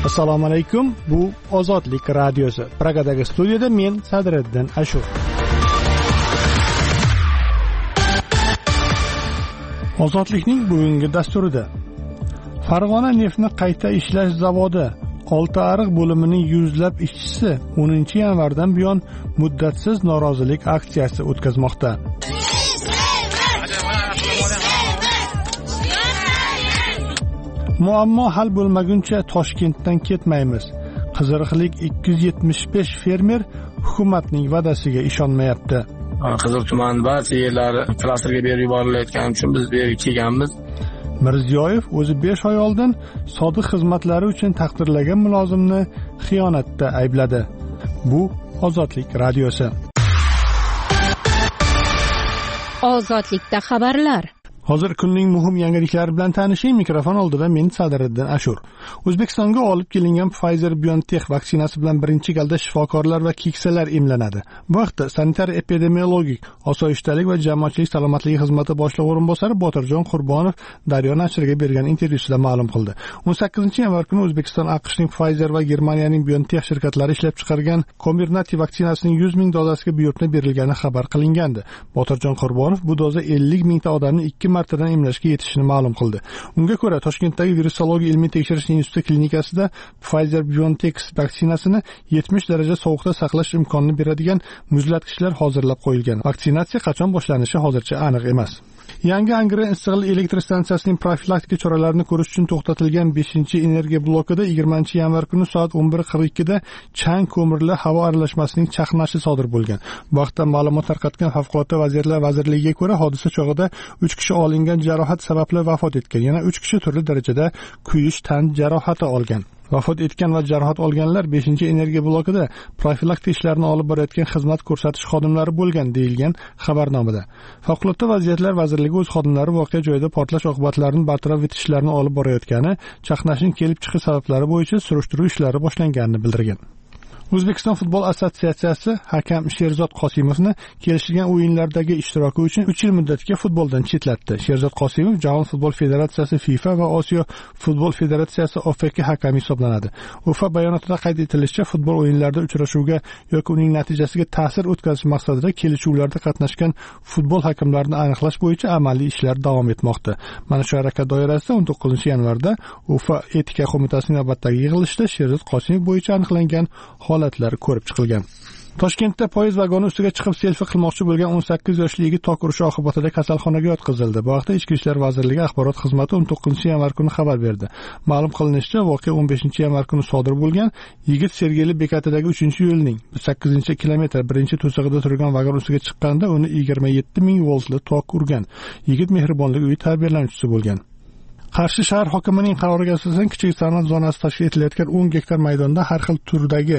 Assalomu alaykum. Bu Ozodlik radiosi. Pragadagi studiyada men Sadriddin Ashur. Ozodlikning bugungi dasturida Farg'ona neftni qayta ishlash zavodi Oltiariq bo'limining yuzlab ishchisi 10-yanvardan buyon muddatsiz norozilik aksiyasi o'tkazmoqda. Muammo hal bo'lmaguncha Toshkentdan ketmaymiz. Qiziriqlik 275 fermer hukumatning va'dasiga ishonmayapti. Qizil tuman barcha yerlari klasterga berib yuborilayotgani uchun biz bu yerga kelganmiz. Mirziyoyev o'zi 5 oy oldin sodiq xizmatlari uchun taqdirlagan mulozimni xiyonatda aybladi. Bu Ozodlik radiosi. Ozodlikda xabarlar. Hozir kunning muhim yangiliklari bilan tanishing. Mikrofon oldida men Sadriddin Ashur. O'zbekistonga olib kelingan Pfizer-BioNTech vaksinasi bilan birinchi galda shifokorlar va keksalar emlanadi. Bu vaqtda sanitar-epidemiologik osoyishtalik va jamoatchilik salomatligi xizmati boshlig'i o'rinbosari Botirjon Qurbonov Daryo nashriga bergan intervyusida ma'lum qildi. 18-yanvar kuni O'zbekiston AQShning Pfizer va Germaniyaning BioNTech shirkatlari ishlab chiqargan Comirnaty vaksinasining 100,000 dozasiga buyurtma berilgani xabar qilingandi. Botirjon Qurbonov bu doza 50,000 ta odamni 2 martadan emlashga yetishini ma'lum qildi. Unga ko'ra, Toshkentdagi virusologiya ilmiy tekshirish instituti klinikasida Pfizer-BioNTech vaksinasini 70 daraja sovuqda saqlash imkonini beradigan muzlatgichlar hozirlab qo'yilgan. Vaksinatsiya qachon boshlanishi hozircha aniq emas. Yangi Angren issiqlik elektr stansiyasining profilaktika choralarini ko'rish uchun to'xtatilgan 5-energiya blokida 20-yanvar kuni soat 11:42 da chang ko'mirli havo aralashmasining chaqnashi sodir bo'lgan. Bu vaqtda ma'lumot tarqatgan Favqulodda vaziyatlar vazirligiga ko'ra, hodisa chog'ida 3 kishi olingan jarohat sababli vafot etgan. Yana 3 kishi turli darajada kuyish tan jarohati olgan. Vafot etgan va jarohat olganlar 5-energiya blokida profilaktika ishlarini olib borayotgan xizmat ko'rsatish xodimlari bo'lgan, deyilgan xabarnomada. Favqulodda vaziyatlar vazirligi o'z xodimlari voqea joyida portlash oqibatlarini bartaraf etishlarini olib borayotgani, chaqnashning kelib chiqish sabablari bo'yicha surishtiruv ishlari boshlanganini bildirgan. O'zbekiston futbol assotsiatsiyasi hakam Sherzod Qosimovni kelishilgan o'yinlardagi ishtiroki uchun 3 yil muddatga futboldan chetlatdi. Sherzod Qosimov Jahon futbol federatsiyasi FIFA va Osiyo futbol federatsiyasi OFK hakami hisoblanadi. UEFA bayonotida qayd etilishicha, futbol o'yinlarida uchrashuvga yoki uning natijasiga ta'sir o'tkazish maqsadida kelishuvlarda qatnashgan futbol hakamlarini aniqlash bo'yicha amaliy ishlar davom etmoqda. Mana shu harakat doirasida 19-yanvarda UEFA etika qo'mitasining navbatdagi yig'ilishida Sherzod Qosimov bo'yicha aniqlangan holatlar ko'rib chiqilgan. Toshkentda poyezd vagoni ustiga chiqib selfi qilmoqchi bo'lgan 18 yoshli yigit tok urishi oqibatida kasalxonaga yotqizildi. Bu haqda Ichki ishlar vazirligi axborot xizmati 19-yanvar kuni xabar berdi. Ma'lum qilinishicha, voqea 15-yanvar kuni sodir bo'lgan. Yigit Sergeli bekatidagi 3-yo'lning 8-kilometr birinchi to'sig'ida turgan vagon ustiga chiqqanda uni 27,000 voltli tok urgan. Yigit Mehribonlik uyi tarbiyalanuvchisi bo'lgan. Qarshi shahar hokimining qaroriga asosan kichik sanoat zonasi tashkil etilayotgan 10 gektar maydonda har xil turdagi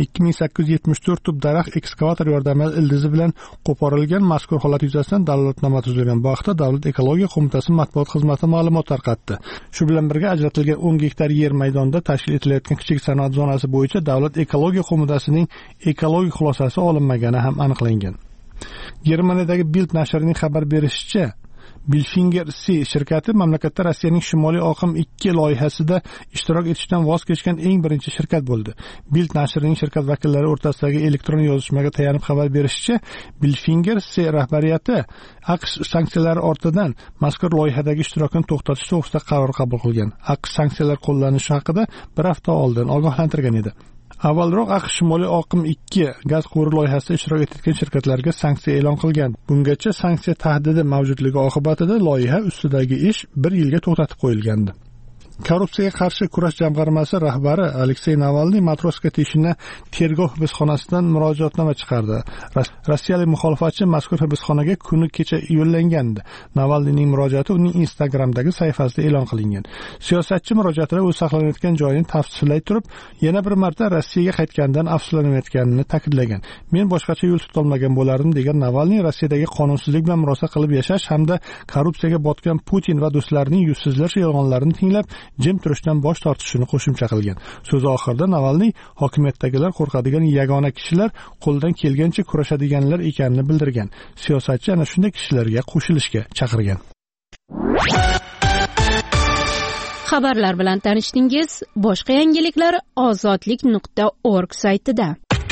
2874 tub daraxt ekskavator yordamida ildizi bilan qo'porilgan. Mazkur holat yuzasidan dalolatnoma tuzilgan. Bu haqda Davlat ekologiya qo'mitasi matbuot xizmati ma'lumot tarqatdi. Shu bilan birga ajratilgan 10 gektar yer maydonda tashkil etilayotgan kichik sanoat zonasi bo'yicha Davlat ekologiya qo'mitasining ekologik xulosasi olinmagani ham aniqlangan. Germaniyadagi Bild nashrining xabar berishicha, Bilfinger C shirkati mamlakatda Rossiyaning Shimoliy oqim 2 loyihasida ishtirok etishdan voz kechgan eng birinchi shirkat bo'ldi. Bild nashrining shirkat vakillari o'rtasidagi elektron yozishmaga tayanib xabar berishicha, Bilfinger C rahbariyati AQSh sanksiyalari ortidan mazkur loyihadagi ishtirokini to'xtatish to'g'risida qaror qabul qilgan. AQSh sanksiyalar qo'llanishi haqida bir hafta oldin ogohlantirgan edi. Avvalroq AQSh Shimoliy oqim 2 gaz quvuri loyihasida ishtirok etgan shirkatlarga sanksiya e'lon qilgan. Bungacha sanksiya tahdidi mavjudligi oqibatida loyiha ustidagi ish 1 yilga to'xtatib qo'yilgandi. Korrupsiyaga qarshi kurash jamg'armasi rahbari Aleksey Navalniy Matroska teshini tergov hibsxonasidan murojaatnoma chiqardi. Rossiyalik muxolifatchi mazkur hibsxonaga kuni kecha yo'llangandi. Navalniyning murojaati uning Instagramdagi sahifasida e'lon qilingan. Siyosatchi murojaatida o'z saqlanayotgan joyini tafsillay turib, yana bir marta Rossiyaga qaytganidan afsuslanayotganini ta'kidlagan. Men boshqacha yo'l tutolmagan bo'lardim degan Navalniy Rossiyadagi qonunsizlik bilan murosa qilib yashash hamda korrupsiyaga botgan Putin va do'stlarining yuzsizlash yolg'onlarini tinglab jim turishdan bosh tortishini qo'shimcha qilgan. So'z oxirida Navalniy hokimiyatdagilar qo'rqadigan yagona kishilar qo'ldan kelgancha kurashadiganlar ekanini bildirgan. Siyosatchi ana shunday kishilarga qo'shilishga chaqirgan. Xabarlar bilan tanishdingiz. Boshqa yangiliklar ozodlik.org saytida.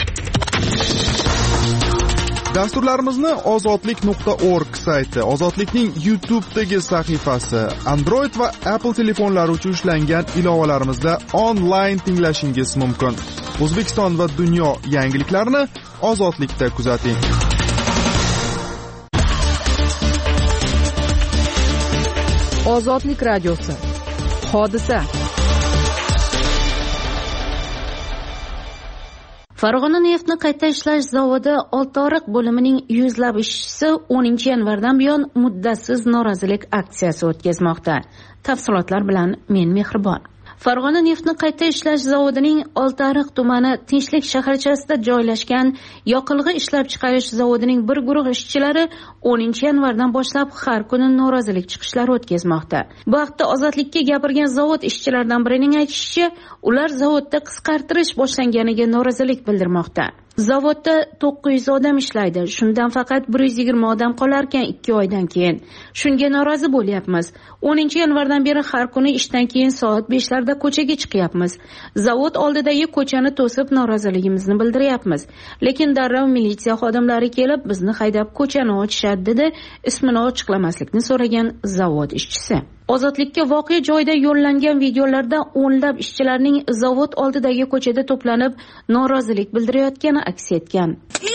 Dasturlarimizni ozodlik.org sayti, Ozodlikning YouTube'dagi sahifasi, Android va Apple telefonlari uchun ishlangan ilovalarimizda onlayn tinglashingiz mumkin. O'zbekiston va dunyo yangiliklarini Ozodlikda kuzating. Ozodlik radiosi. Hodisa. Farg'ona neftni qayta ishlash zavodi Oltiariq bo'limining yuzlab ishchisi 10-yanvardan buyon muddatsiz norozilik aksiyasi o'tkazmoqda. Tafsilotlar bilan men Mehribon. Farg'ona neftni qayta ishlash zavodining Oltiariq tumani Tinchlik shaharchasida joylashgan yoqilg'i ishlab chiqarish zavodining bir guruh ishchilari 10-yanvardan boshlab har kuni norozilik chiqishlari o'tkazmoqda. Bu haqda Ozodlikka gapirgan zavod ishchilaridan birining aytishicha, ular zavodda qisqartirish boshlanganiga norozilik bildirmoqda. Zavodda 900 odam ishlaydi. Shundan faqat 120 odam qolarkan 2 oydan keyin. Shunga norozi bo'lyapmiz. 10-yanvardan beri har kuni ishdan keyin soat 5 larda ko'chaga chiqyapmiz. Zavod oldidagi ko'chani to'sib noroziligimizni bildiryapmiz. Lekin darrov militsiya xodimlari kelib bizni haydab ko'chani ochishadi dedi, ismini ochiqlamaslikni so'ragan zavod ishchisi. Ozodlikka voqea joyida yo'llangan videolarda o'nlab ishchilarning zavod oldidagi ko'chada to'planib norozilik bildirayotgani aks etgan.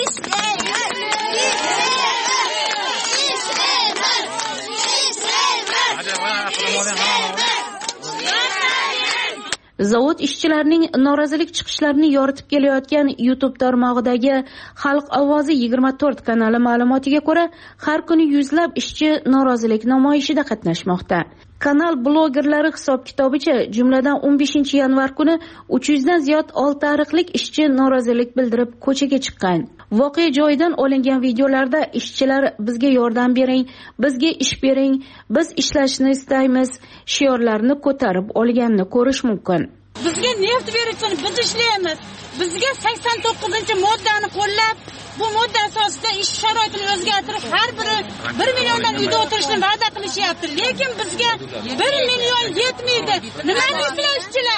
Zavod ishchilarining norozilik chiqishlarini yoritib kelayotgan YouTube tarmog'idagi Xalq ovozi 24 kanali ma'lumotiga ko'ra, har kuni yuzlab ishchi norozilik namoyishida qatnashmoqda. Kanal blogerlari hisob-kitobicha, jumladan 15-yanvar kuni 300 dan ziyod oltiariqlik ishchi norozilik bildirib ko'chaga chiqqan. Voqea joyidan olingan videolarda ishchilar bizga yordam bering, bizga ish bering, biz ishlashni istaymiz shiorlarini ko'tarib olganini ko'rish mumkin. Bizga neft berishsin, biz ishlaymiz. Bizga 89-moddani qo'llab, bu modda asosida ish sharoitini o'zgartirib, har biri 1 milliondan uyda o'tirishni va'da qilishyapti. Lekin bizga 1 million yetmaydi. Nima deysizlar ishchilar?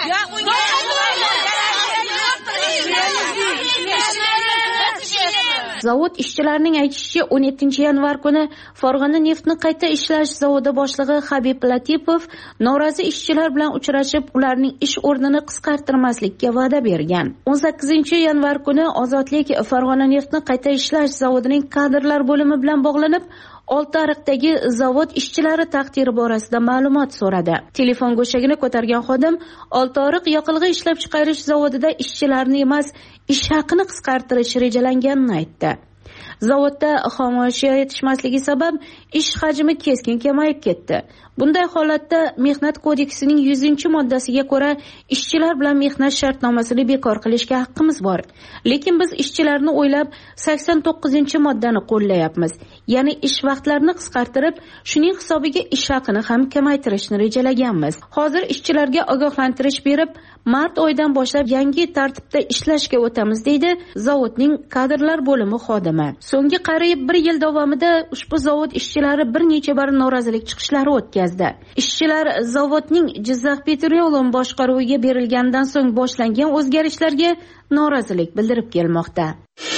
Zavod ishchilarining aytishicha, 17-yanvar kuni Farg'ona neftni qayta ishlash zavodi boshlig'i Habib Latipov norozi ishchilar bilan uchrashib, ularning ish o'rnini qisqartirmaslikka va'da bergan. 18-yanvar kuni Ozodlik Farg'ona neftni qayta ishlash zavodining kadrlar bo'limi bilan bog'lanib, Oltiariqdagi zavod ishchilari taqdiri borasida ma'lumot so'radi. Telefon go'shagini ko'targan xodim Oltiariq yoqilg'i ishlab chiqarish zavodida ishchilarni emas, ish haqini qisqartirish rejalanganini aytdi. Zavodda xomashyo yetishmasligi sabab ish hajmi keskin kamayib ketdi. Bunday holatda Mehnat kodeksining 100-moddasiga ko'ra ishchilar bilan mehnat shartnomasini bekor qilishga haqqimiz bor. Lekin biz ishchilarni o'ylab 89-moddani qo'llayapmiz. Ya'ni ish vaqtlarini qisqartirib, shuning hisobiga ish haqini ham kamaytirishni rejalaganmiz. Hozir ishchilarga ogohlantirish berib, mart oyidan boshlab yangi tartibda ishlashga o'tamiz deydi zavodning kadrlar bo'limi xodimi. So'nggi qariyb 1 yil davomida ushbu zavod ishchilari bir necha bor norozilik chiqishlari o'tkazdi. Ishchilar zavodning Jizzax Petroleum boshqaruviga berilgandan so'ng boshlangan o'zgarishlarga norozilik bildirib kelmoqda.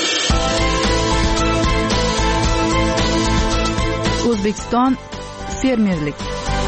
O'zbekiston fermerlik.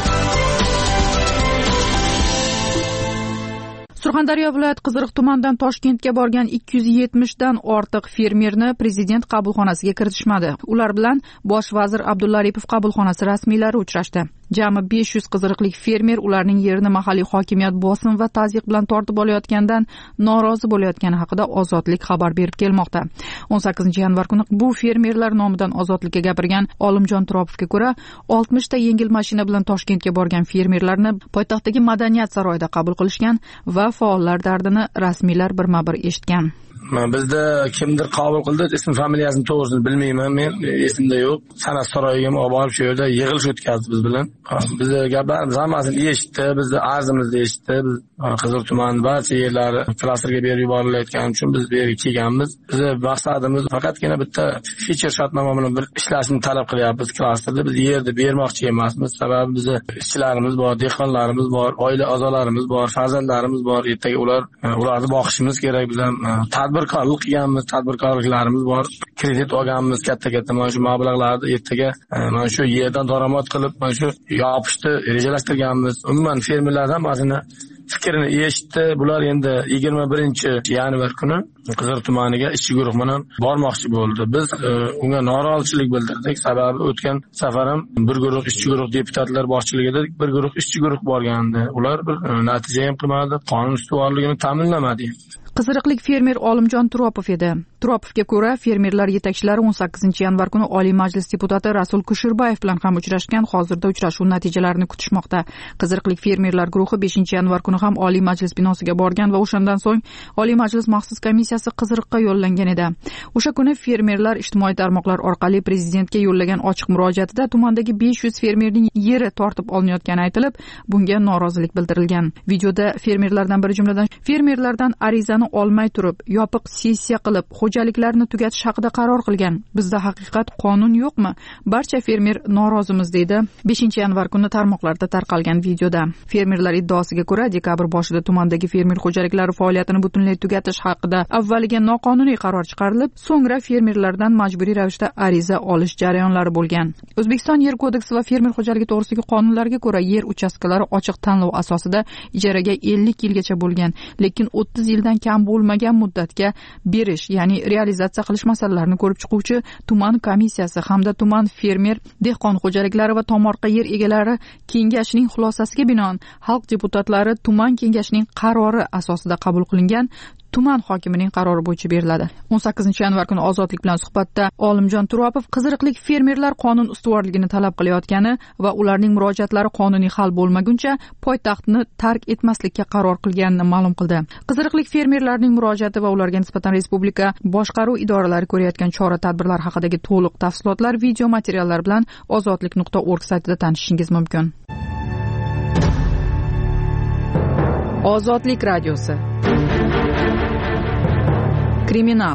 Surxondaryo viloyat Qiziriq tumanidan Toshkentga borgan 270 dan ortiq fermerni prezident qabulxonasiga kiritishmadi. Ular bilan bosh vazir Abdulla Aripov qabulxonasi rasmiylari uchrashdi. Jami 500 qiziriqlik fermer ularning yerini mahalliy hokimiyat bosim va tazyiq bilan tortib olayotgandan norozi bo'layotgani haqida Ozodlik xabar berib kelmoqda. 18-yanvar kuni bu fermerlar nomidan Ozodlikka gapirgan Olimjon Turopovga ko'ra, 60 ta yengil mashina bilan Toshkentga borgan fermerlarni poytaxtdagi Madaniyat saroyida qabul qilishgan va faollar dardini rasmiylar birma-bir eshitgan. bizda kimdir qabul qildi, ism familiyasini to'g'risini bilmayman, men esimda yo'q. San'at saroyiga olib borib shu yerda yig'ilish o'tkazdi biz bilan. Bizni gaplarimiz hammasini eshitdi, bizni arzimizni eshitdi. Biz Qizil tuman barcha yerlari klasterga berib yuborilayotgani uchun biz bu yerga kelganmiz. Bizni maqsadimiz faqatgina bitta feature shartnoma bilan bir ishlashni talab qilyapmiz klasterda. Biz yerni bermoqchi emasmiz. Sababi bizni ishchilarimiz bor, dehqonlarimiz bor, oila a'zolarimiz bor, farzandlarimiz bor. Ertaga ularni boqishimiz kerak. Biz ham tadbirkorlik qilganmiz, tadbirkorliklarimiz bor. Kredit olganmiz katta-katta mana shu mablag'larni ertaga mana shu yerdan daromad qilib, mana shu yopishni rejalashtirganmiz. Umuman fermerlardan hammasini fikrini eshitdi. Bular endi 21-yanvar kuni Qizil tumaniga ishchi guruh bilan bormoqchi bo'ldi. Biz unga norozichilik bildirdik. Sababi o'tgan safar ham bir guruh ishchi guruh deputatlar boshchiligida bir guruh ishchi guruh borgandi. Ular bir natija ham qilmadi, qonun ustuvorligini ta'minlamadi. Qiziriqlik fermer Olimjon Turopov edi. Turopovga ko'ra, fermerlar yetakchilari 18-yanvar kuni Oliy Majlis deputati Rasul Kushirbayev bilan ham uchrashgan. Hozirda uchrashuv natijalarini kutishmoqda. Qiziriqlik fermerlar guruhi 5-yanvar kuni ham Oliy Majlis binosiga borgan va o'shandan so'ng Oliy Majlis maxsus komissiyasi Qiziriqqa yo'llangan edi. O'sha kuni fermerlar ijtimoiy tarmoqlar orqali prezidentga yo'llagan ochiq murojaatida tumandagi 500 fermerning yeri tortib olinayotgani aytilib, bunga norozilik bildirilgan. Videoda fermerlardan biri jumladan fermerlardan arizani olmay turib, yopiq sessiya qilib, xo'jaliklarni tugatish haqida qaror qilgan. Bizda haqiqat qonun yo'qmi? Barcha fermer norozimiz deydi 5-yanvar kuni tarmoqlarda tarqalgan videoda. Fermerlar iddaosiga ko'ra, dekabr boshida tumandagi fermer xo'jaliklari faoliyatini butunlay tugatish haqida avvaliga noqonuniy qaror chiqarilib, so'ngra fermerlardan majburiy ravishda ariza olish jarayonlari bo'lgan. O'zbekiston Yer kodeksi va fermer xo'jaligi to'g'risidagi qonunlarga ko'ra yer uchastkalari ochiq tanlov asosida ijaraga 50 yilgacha bo'lgan, lekin 30 yildan kam bo'lmagan muddatga berish, ya'ni realizatsiya qilish masalalarini ko'rib chiquvchi tuman komissiyasi hamda tuman fermer dehqon xo'jaliklari va tomorqa yer egalari kengashining xulosasiga binoan xalq deputatlari tuman kengashining qarori asosida qabul qilingan tuman hokimining qarori bo'yicha beriladi. 18-yanvar kuni Ozodlik bilan suhbatda Olimjon Turopov qiziriqlik fermerlar qonun ustuvorligini talab qilayotgani va ularning murojaatlari qonuniy hal bo'lmaguncha poytaxtni tark etmaslikka qaror qilganini ma'lum qildi. Qiziriqlik fermerlarning murojaati va ularga nisbatan respublika boshqaruv idoralari ko'rayotgan chora-tadbirlar haqidagi to'liq tafsilotlar video materiallar bilan ozodlik.org saytida tanishishingiz mumkin. Ozodlik radiosi. Kriminal.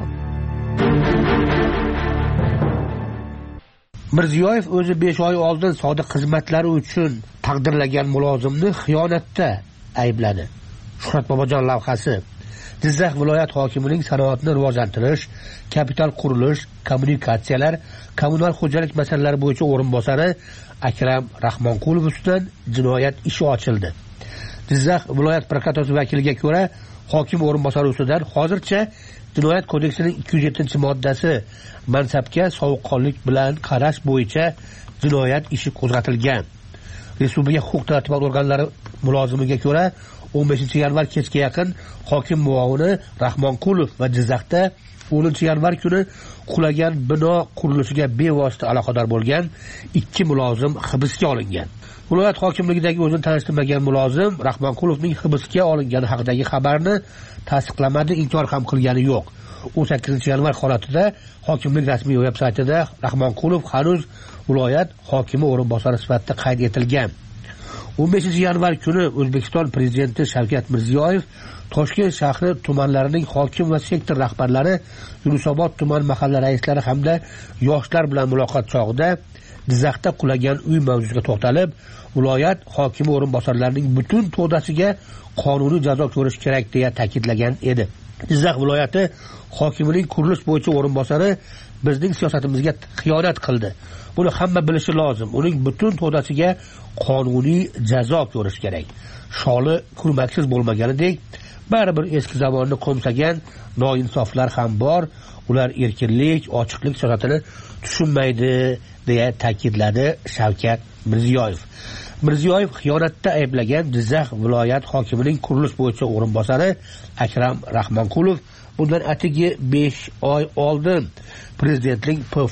Mirziyoyev o'zi 5 oy oldin sodiq xizmatlari uchun taqdirlagan mulozimni xiyonatda aybladi. Shuhrat Bobojon lavhasi. Jizzax viloyat hokimining sanoatni rivojlantirish, kapital qurilish, kommunikatsiyalar, kommunal xo'jalik masalalari bo'yicha o'rinbosari Akram Rahmonqulov ustidan jinoyat ishi ochildi. Jizzax viloyat prokuraturasi vakiliga ko'ra, hokim o'rinbosari ustidan hozircha Jinoyat kodeksining 207-moddasi mansabga sovuqqonlik bilan qarash bo'yicha jinoyat ishi qo'zg'atilgan. Respublika huquq-tartibot organlari mulozimiga ko'ra, 15-yanvar kechga yaqin hokim muovini Rahmonqulov va Jizzaxda 10-yanvar kuni qulagan bino qurilishiga bevosita aloqador bo'lgan 2 mulozim hibsga olingan. Viloyat hokimligidagi o'zini tanishtirmagan mulozim Rahmonqulovning hibsga olingani haqidagi xabarni tasdiqlamadi, inkor ham qilgani yo'q. 18-yanvar holatida hokimlik rasmiy veb saytida Rahmonqulov hanuz viloyat hokimi o'rinbosari sifatida qayd etilgan. 15-yanvar kuni O'zbekiston prezidenti Shavkat Mirziyoyev Toshkent shahri tumanlarining hokim va sektor rahbarlari, Yunusobod tuman mahalla raislari hamda yoshlar bilan muloqot chog'ida Jizzaxda qulagan uy mavzusiga to'xtalib, viloyat hokimi o'rinbosarlarining butun to'dasiga qonuniy jazo ko'rish kerak deya ta'kidlagan edi. Jizzax viloyati hokimining qurilish bo'yicha o'rinbosari bizning siyosatimizga xiyonat qildi. Buni hamma bilishi lozim. Uning butun to'dasiga qonuniy jazo ko'rish kerak. Sholi kurmaksiz bo'lmaganidek, baribir eski zamonni qo'msagan noinsoflar ham bor. Ular erkinlik, ochiqlik siyosatini tushunmaydi deya ta'kidladi Shavkat Mirziyoyev. Mirziyoyev xiyonatda ayblagan Jizzax viloyat hokimining qurilish bo'yicha o'rinbosari Akram Rahmonqulov bundan atigi 5 oy oldin prezidentning PF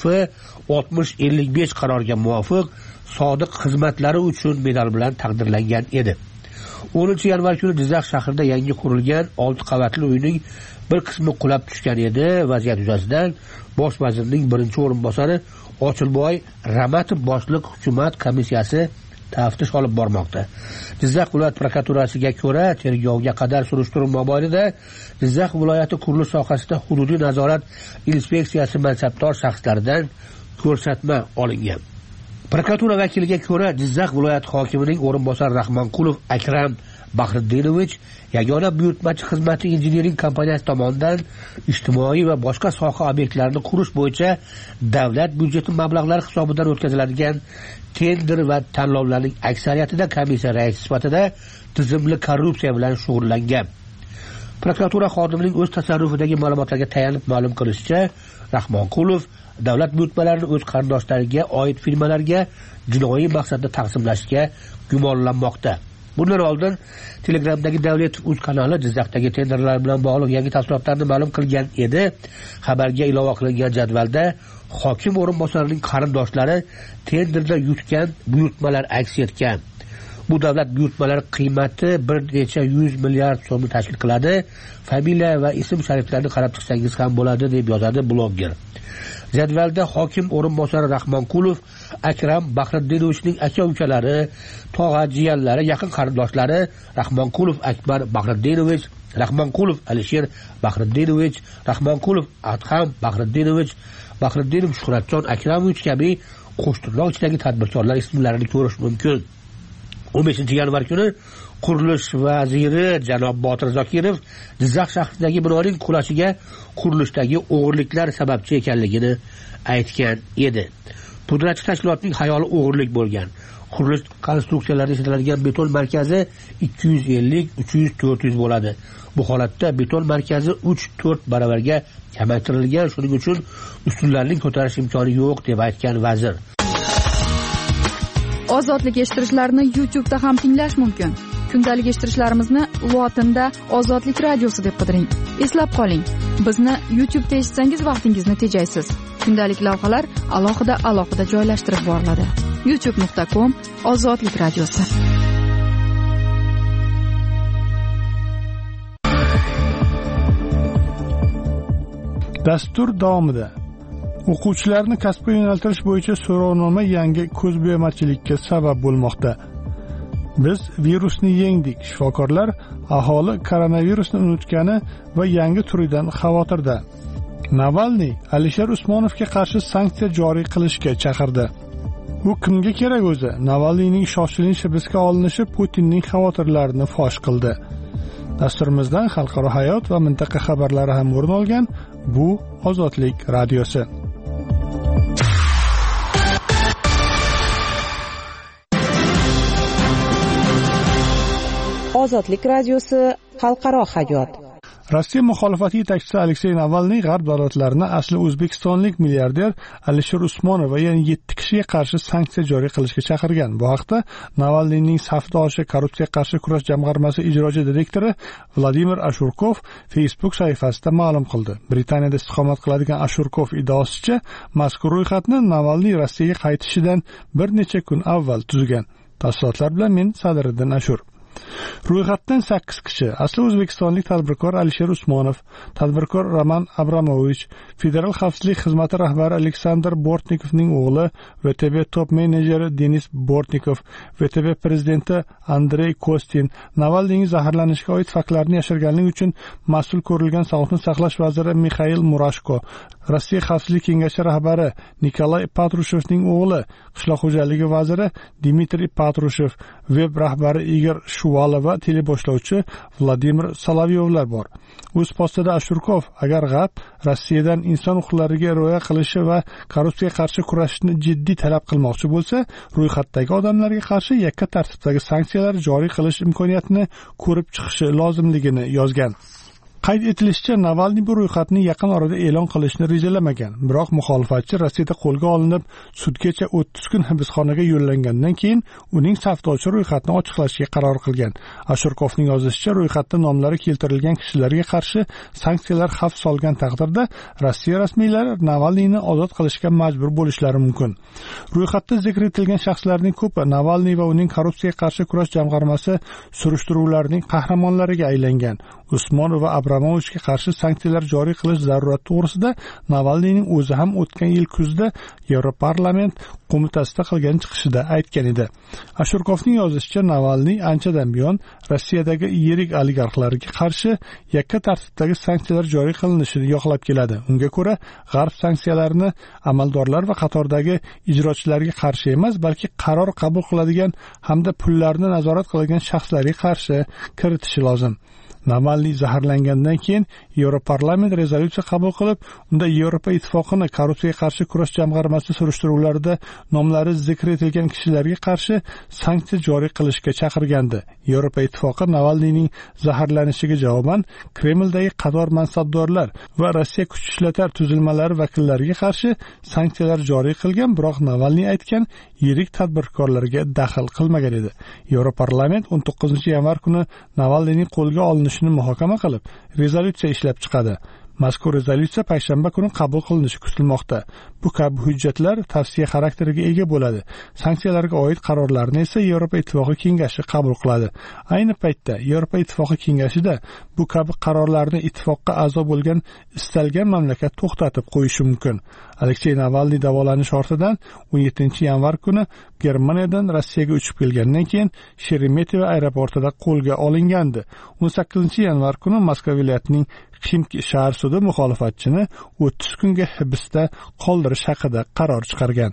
6055 qaroriga muvofiq sodiq xizmatlari uchun medal bilan taqdirlangan edi. 10 yanvar kuni Jizzax shahrida yangi qurilgan 6 qavatli uyning bir qismi qulab tushgan edi. Vaziyat yuzasidan bosh vazirning birinchi o'rinbosari Ochilboy Ramatov boshliq hukumat komissiyasi taftish olib bormoqda. Jizzax viloyat prokuraturasiga ko'ra, tergovga qadar surishtiruv mobaynida Jizzax viloyati qurilish sohasida hududiy nazorat inspeksiyasi mansabdor shaxslaridan ko'rsatma olingan. Prokuratura vakiliga ko'ra, Jizzax viloyat hokimining o'rinbosari Rahmonqulov Akram Bahriddinovich yagona buyurtmachi xizmati injiniring kompaniyasi tomonidan ijtimoiy va boshqa soha obyektlarini qurish bo'yicha davlat byudjeti mablag'lari hisobidan o'tkaziladigan tender va tanlovlarning aksariyatida komissiya raisi sifatida tizimli korrupsiya bilan shug'ullangan. Prokuratura xodimining o'z tasarrufidagi ma'lumotlarga tayanib ma'lum qilishicha, Rahmonqulov davlat buyurtmalarini o'z qarindoshlariga oid firmalarga jinoiy maqsadda taqsimlashga gumonlanmoqda. Bundan oldin Telegramdagi Davlat uz kanali Jizzaxdagi tenderlar bilan bog'liq yangi tafsilotlarni ma'lum qilgan edi. Xabarga ilova qilingan jadvalda hokim o'rinbosarining qarindoshlari tenderda yutgan buyurtmalar aks etgan. Bu davlat buyurtmalari qiymati bir necha 100 milliard so'mni tashkil qiladi. Familiya va ism shariflarini qarab chiqsangiz ham bo'ladi, deb yozadi blogger. Jadvalda hokim o'rinbosari Rahmonqulov Akram Bahriddinovichning aka-ukalari, tog'a jiyanlari, yaqin qarindoshlari Rahmonqulov Akbar Bahriddinovich, Rahmonqulov Alisher Bahriddinovich, Rahmonqulov Adham Bahriddinovich, Bahriddinov Shuhratjon Akramovich kabi qo'shtirnoq ichidagi tadbirkorlar ismlarini ko'rish mumkin. 15 yanvar kuni qurilish vaziri janob Botir Zokirov Jizzax shahridagi binoning qulashiga qurilishdagi o'g'irliklar sababchi ekanligini aytgan edi. Pudratchi tashkilotning xayoli o'g'irlik bo'lgan. Qurilish konstruksiyalarida ishlatiladigan beton markazi 250, 300, 400 bo'ladi. Bu holatda beton markazi 3-4 baravarga kamaytirilgan, shuning uchun ustunlarning ko'tarish imkoni yo'q deb aytgan vazir. Ozodlik eshittirishlarni YouTube'da ham tinglash mumkin. Kundalik eshittirishlarimizni lotinda Ozodlik radiosi deb qidiring. Eslab qoling, bizni YouTube'da eshitsangiz vaqtingizni tejaysiz. Kundalik lavhalar alohida joylashtirib boriladi. youtube.com Ozodlik radiosi. Dastur davomida o'quvchilarni kasbga yo'naltirish bo'yicha so'rovnoma yangi ko'zbo'yamachilikka sabab bo'lmoqda. Biz virusni yengdik. Shifokorlar aholi koronavirusni unutgani va yangi turidan xavotirda. Navalniy Alisher Usmonovga qarshi sanksiya joriy qilishga chaqirdi. Bu kimga kerak o'zi? Navalniyning shoshilinch hibsga olinishi Putinning xavotirlarini fosh qildi. Dasturimizdan xalqaro hayot va mintaqa xabarlari ham o'rin olgan. Bu Ozodlik radiosi. Ozodlik radiosi xalqaro hayot. Rossiya muxolifati yetakchisi Aleksey Navalniy g'arb davlatlarini asli o'zbekistonlik milliarder Alisher Usmonov va yana 7 kishiga qarshi sanksiya joriy qilishga chaqirgan. Bu haqda Navalniyning safdoshi korrupsiyaga qarshi kurash jamg'armasi ijrochi direktori Vladimir Ashurkov Facebook sahifasida ma'lum qildi. Britaniyada istiqomat qiladigan Ashurkov iddaosicha, mazkur ro'yxatni Navalniy Rossiyaga qaytishidan bir necha kun avval tuzgan. Tafsilotlar bilan men Sadiriddin Ashur. Ro'yxatdan 8 kishi asli o'zbekistonlik tadbirkor Alisher Usmonov, tadbirkor Roman Abramovich, Federal xavfsizlik xizmati rahbari Aleksandr Bortnikovning o'g'li, VTB top menejeri Denis Bortnikov, VTB prezidenti Andrey Kostin, Navalniyning zaharlanishiga oid faktlarni yashirganligi uchun mas'ul ko'rilgan sog'liqni saqlash vaziri Mikhail Murashko, Rossiya xavfsizlik kengashi rahbari Nikolay Patrushevning o'g'li, qishloq xo'jaligi vaziri Dmitriy Patrushev, veb rahbari Igor Shuvalov va teleboshlovchi Vladimir Solovyovlar bor. O'z postida Ashurkov agar g'arb Rossiyadan inson huquqlariga rioya qilishi va korrupsiyaga qarshi kurashishni jiddiy talab qilmoqchi bo'lsa, ro'yxatdagi odamlarga qarshi yakka tartibdagi sanksiyalar joriy qilish imkoniyatini ko'rib chiqishi lozimligini yozgan. Qayd etilishicha, Navalniy bu ro'yxatni yaqin orada e'lon qilishni rejalamagan. Biroq muxolifatchi Rossiyada qo'lga olinib, sudgacha 30 kun hibsxonaga yo'llangandan keyin uning safdorchi ro'yxatni ochiqlashga qaror qilgan. Ashurkovning yozishicha, ro'yxatda nomlari keltirilgan kishilarga qarshi sanksiyalar xavf solgan taqdirda Rossiya rasmiylari Navalniyni ozod qilishga majbur bo'lishlari mumkin. Ro'yxatda zikr etilgan shaxslarning ko'pi Navalniy va uning korrupsiyaga qarshi kurash jamg'armasi surishtiruvlarining qahramonlariga aylangan. Usmonov va Abramovichga qarshi sanksiyalar joriy qilish zarurati to'g'risida Navalniyning o'zi ham o'tgan yil kuzda Yevroparlament qo'mitasida qilgan chiqishida aytgan edi. Ashurkovning yozishicha, Navalniy anchadan buyon Rossiyadagi yirik oligarxlarga qarshi yakka tartibdagi sanksiyalar joriy qilinishini yoqlab keladi. Unga ko'ra, G'arb sanksiyalarini amaldorlar va qatordagi ijrochilarga qarshi emas, balki qaror qabul qiladigan hamda pullarni nazorat qiladigan shaxslarga qarshi kiritishi lozim. Navalniy zaharlangandan keyin Yevroparlament rezolyutsiya qabul qilib, unda Yevropa ittifoqini korrupsiyaga qarshi kurash jamg'armasi surishtiruvlarida nomlari zikr etilgan kishilarga qarshi sanksiya joriy qilishga chaqirgandi. Yevropa ittifoqi Navalniyning zaharlanishiga javoban Kremldagi qator mansabdorlar va Rossiya kuch ishlatar tuzilmalari vakillariga qarshi sanksiyalar joriy qilgan, biroq Navalniy aytgan yirik tadbirkorlarga daxl qilmagan edi. Yevroparlament 19-yanvar kuni Navalniyning qo'lga olinishini muhokama qilib, rezolyutsiya ishlab chiqadi. Mazkur rezolyutsiya payshanba kuni qabul qilinishi kutilmoqda. Bu kabi hujjatlar tavsiya xarakteriga ega bo'ladi. Sanksiyalarga oid qarorlarni esa Yevropa Ittifoqi kengashi qabul qiladi. Ayni paytda Yevropa Ittifoqi kengashida bu kabi qarorlarni ittifoqqa a'zo bo'lgan istalgan mamlakat to'xtatib qo'yishi mumkin. Aleksey Navalniy davolanish ortidan 17-yanvar kuni Germaniyadan Rossiyaga uchib kelgandan keyin Sheremetyevo aeroportida qo'lga olingandi. 18-yanvar kuni Moskva viloyatining Ximki shahar sudi muxolifatchini 30 kunga hibsda qoldirish haqida qaror chiqargan.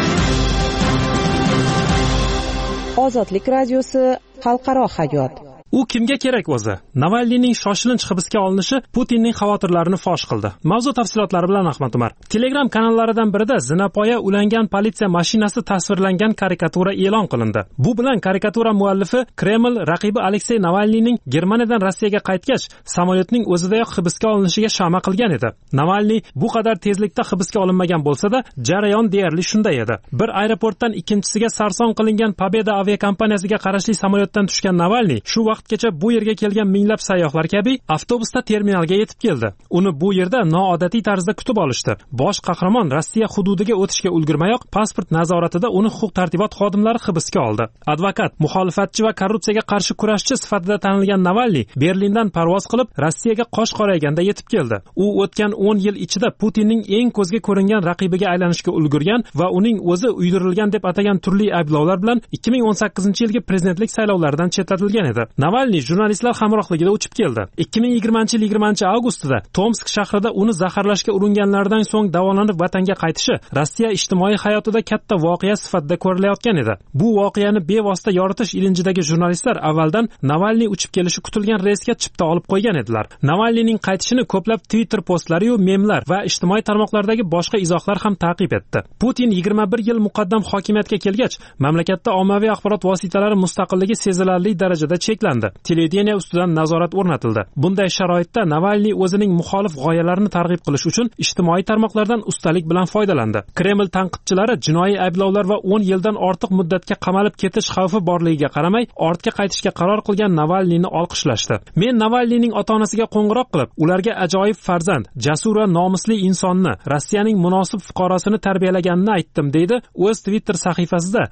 Ozodlik radiosi xalqaro hayot. U kimga kerak o'zi? Navalniyning shoshilinch hibsga olinishi Putinning xavotirlarini fosh qildi. Mavzu tafsilotlari bilan Ahmad Umar. Telegram kanallaridan birida zinapoya ulangan politsiya mashinasi tasvirlangan karikatura e'lon qilindi. Bu bilan karikatura muallifi Kreml raqibi Aleksey Navalniyning Germaniyadan Rossiyaga qaytgach, samolyotning o'zidayoq hibsga olinishiga shama qilgan edi. Navalniy bu qadar tezlikda hibsga olinmagan bo'lsa-da, jarayon deyarli shunday edi. Bir aeroportdan ikkinchisiga sarson qilingan Pobeda aviakompaniyasiga qarashli samolyotdan tushgan Navalniy shu vaqtgacha bu yerga kelgan minglab sayyohlar kabi avtobusda terminalga yetib keldi. Uni bu yerda noodatiy tarzda kutib olishdi. Bosh qahramon Rossiya hududiga o'tishga ulgurmayoq pasport nazoratida uni huquq-tartibot xodimlari hibsga oldi. Advokat, muxolifatchi va korrupsiyaga qarshi kurashchi sifatida tanilgan Navalniy Berlindan parvoz qilib Rossiyaga qosh qorayganda yetib keldi. U o'tgan 10 yil ichida Putinning eng ko'zga ko'ringan raqibiga aylanishga ulgurgan va uning o'zi uydirilgan deb atagan turli ayblovlar bilan 2018-yilgi prezidentlik saylovlaridan chetlatilgan edi. Navalniy jurnalistlar hamrohligida uchib keldi. 2020-yil 20-avgustida Tomsk shahrida uni zaharlashga uringanlardan so'ng davolanib vatanga qaytishi Rossiya ijtimoiy hayotida katta voqea sifatida ko'rilayotgan edi. Bu voqeani bevosita yoritish ilinjidagi jurnalistlar avvaldan Navalniy uchib kelishi kutilgan reysga chipta olib qo'ygan edilar. Navalniyning qaytishini ko'plab Twitter postlari va memlar va ijtimoiy tarmoqlardagi boshqa izohlar ham ta'qib etdi. Putin 21 yil muqaddam hokimiyatga kelgach, mamlakatda ommaviy axborot vositalari mustaqilligi sezilarli darajada cheklandi. Televideniya ustidan nazorat o'rnatildi. Bunday sharoitda Navalniy o'zining muxolif g'oyalarini targ'ib qilish uchun ijtimoiy tarmoqlardan ustalik bilan foydalandi. Kreml tanqidchilari jinoiy ayblovlar va 10 yildan ortiq muddatga qamalib ketish xavfi borligiga qaramay, ortga qaytishga qaror qilgan Navalniyni olqishlashdi. Men Navalniyning ota-onasiga qo'ng'iroq qilib, ularga ajoyib farzand, jasur va nomusli insonni, Rossiyaning munosib fuqarosini tarbiyalaganini aytdim, deydi o'z Twitter sahifasida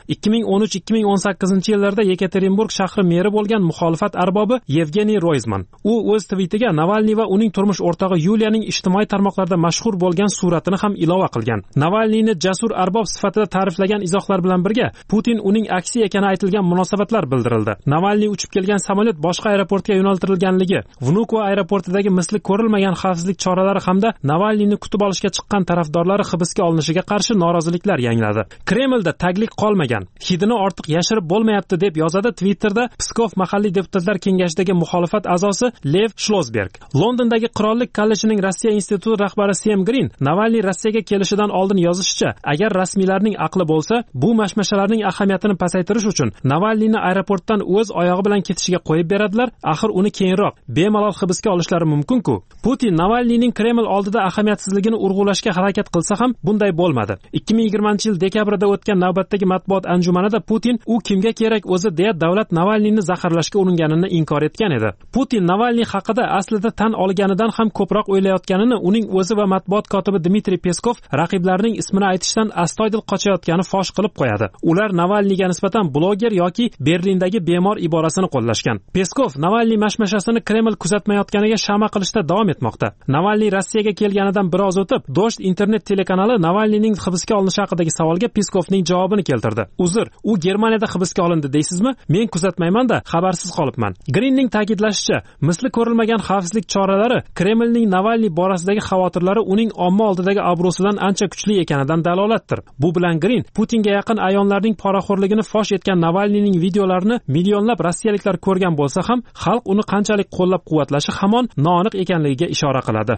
2013-2018-yillarda Yekaterinburg shahri meri bo'lgan muxolifat arbobi Yevgeniy Roizman. U o'z tvitiga Navalniy va uning turmush o'rtog'i Yuliyaning ijtimoiy tarmoqlarda mashhur bo'lgan suratini ham ilova qilgan. Navalniyni jasur arbob sifatida ta'riflagan izohlar bilan birga Putin uning aksi ekani aytilgan munosabatlar bildirildi. Navalniy uchib kelgan samolyot boshqa aeroportga yo'naltirilganligi, Vnukovo aeroportidagi misli ko'rilmagan xavfsizlik choralari hamda Navalniyni kutib olishga chiqqan tarafdorlari hibsga olinishiga qarshi noroziliklar yangradi. Kremlda taglik qolmagan, hidini ortiq yashirib bo'lmayapti deb yozadi Twitterda Pskov mahalliy deputatlar kengashidagi muxolifat a'zosi Lev Shlosberg. Londondagi Qirollik kollejining Rossiya instituti rahbari Sam Green Navalniy Rossiyaga kelishidan oldin yozishicha, agar rasmiylarning aqli bo'lsa, bu mashmashalarning ahamiyatini pasaytirish uchun Navalniyni aeroportdan o'z oyog'i bilan ketishiga qo'yib beradilar, axir uni keyinroq bemalol hibsga olishlari mumkin-ku. Putin Navalniyning Kreml oldida ahamiyatsizligini urg'ulashga harakat qilsa ham bunday bo'lmadi. 2020-yil dekabrda o'tgan navbatdagi matbuot anjumanida Putin u kimga kerak o'zi deya davlat Navalniyni zaharlashga uringanini inkor etgan edi. Putin Navalniy haqida aslida tan olganidan ham ko'proq o'ylayotganini uning o'zi va matbuot kotibi Dmitriy Peskov raqiblarining ismini aytishdan astoydil qochayotgani fosh qilib qo'yadi. Ular Navalniyga nisbatan bloger yoki Berlindagi bemor iborasini qo'llashgan. Peskov Navalniy mashmashasini Kreml kuzatmayotganiga shama qilishda davom etmoqda. Navalniy Rossiyaga kelganidan biroz o'tib, Dost internet telekanali Navalniyning hibsga olinishi haqidagi savolga Peskovning javobini keltirdi. Uzr, u Germaniyada hibsga olindi deysizmi? Men kuzatmayman-da, xabarsiz qolibman. Greenning ta'kidlashicha, misli ko'rilmagan xavfsizlik choralari Kremlning Navalniy borasidagi xavotirlari uning omma oldidagi obro'sidan ancha kuchli ekanidan dalolatdir. Bu bilan Green Putinga yaqin ayonlarning poraxo'rligini fosh etgan Navalniyning videolarini millionlab rossiyaliklar ko'rgan bo'lsa ham, xalq uni qanchalik qo'llab-quvvatlashi hamon noaniq ekanligiga ishora qiladi.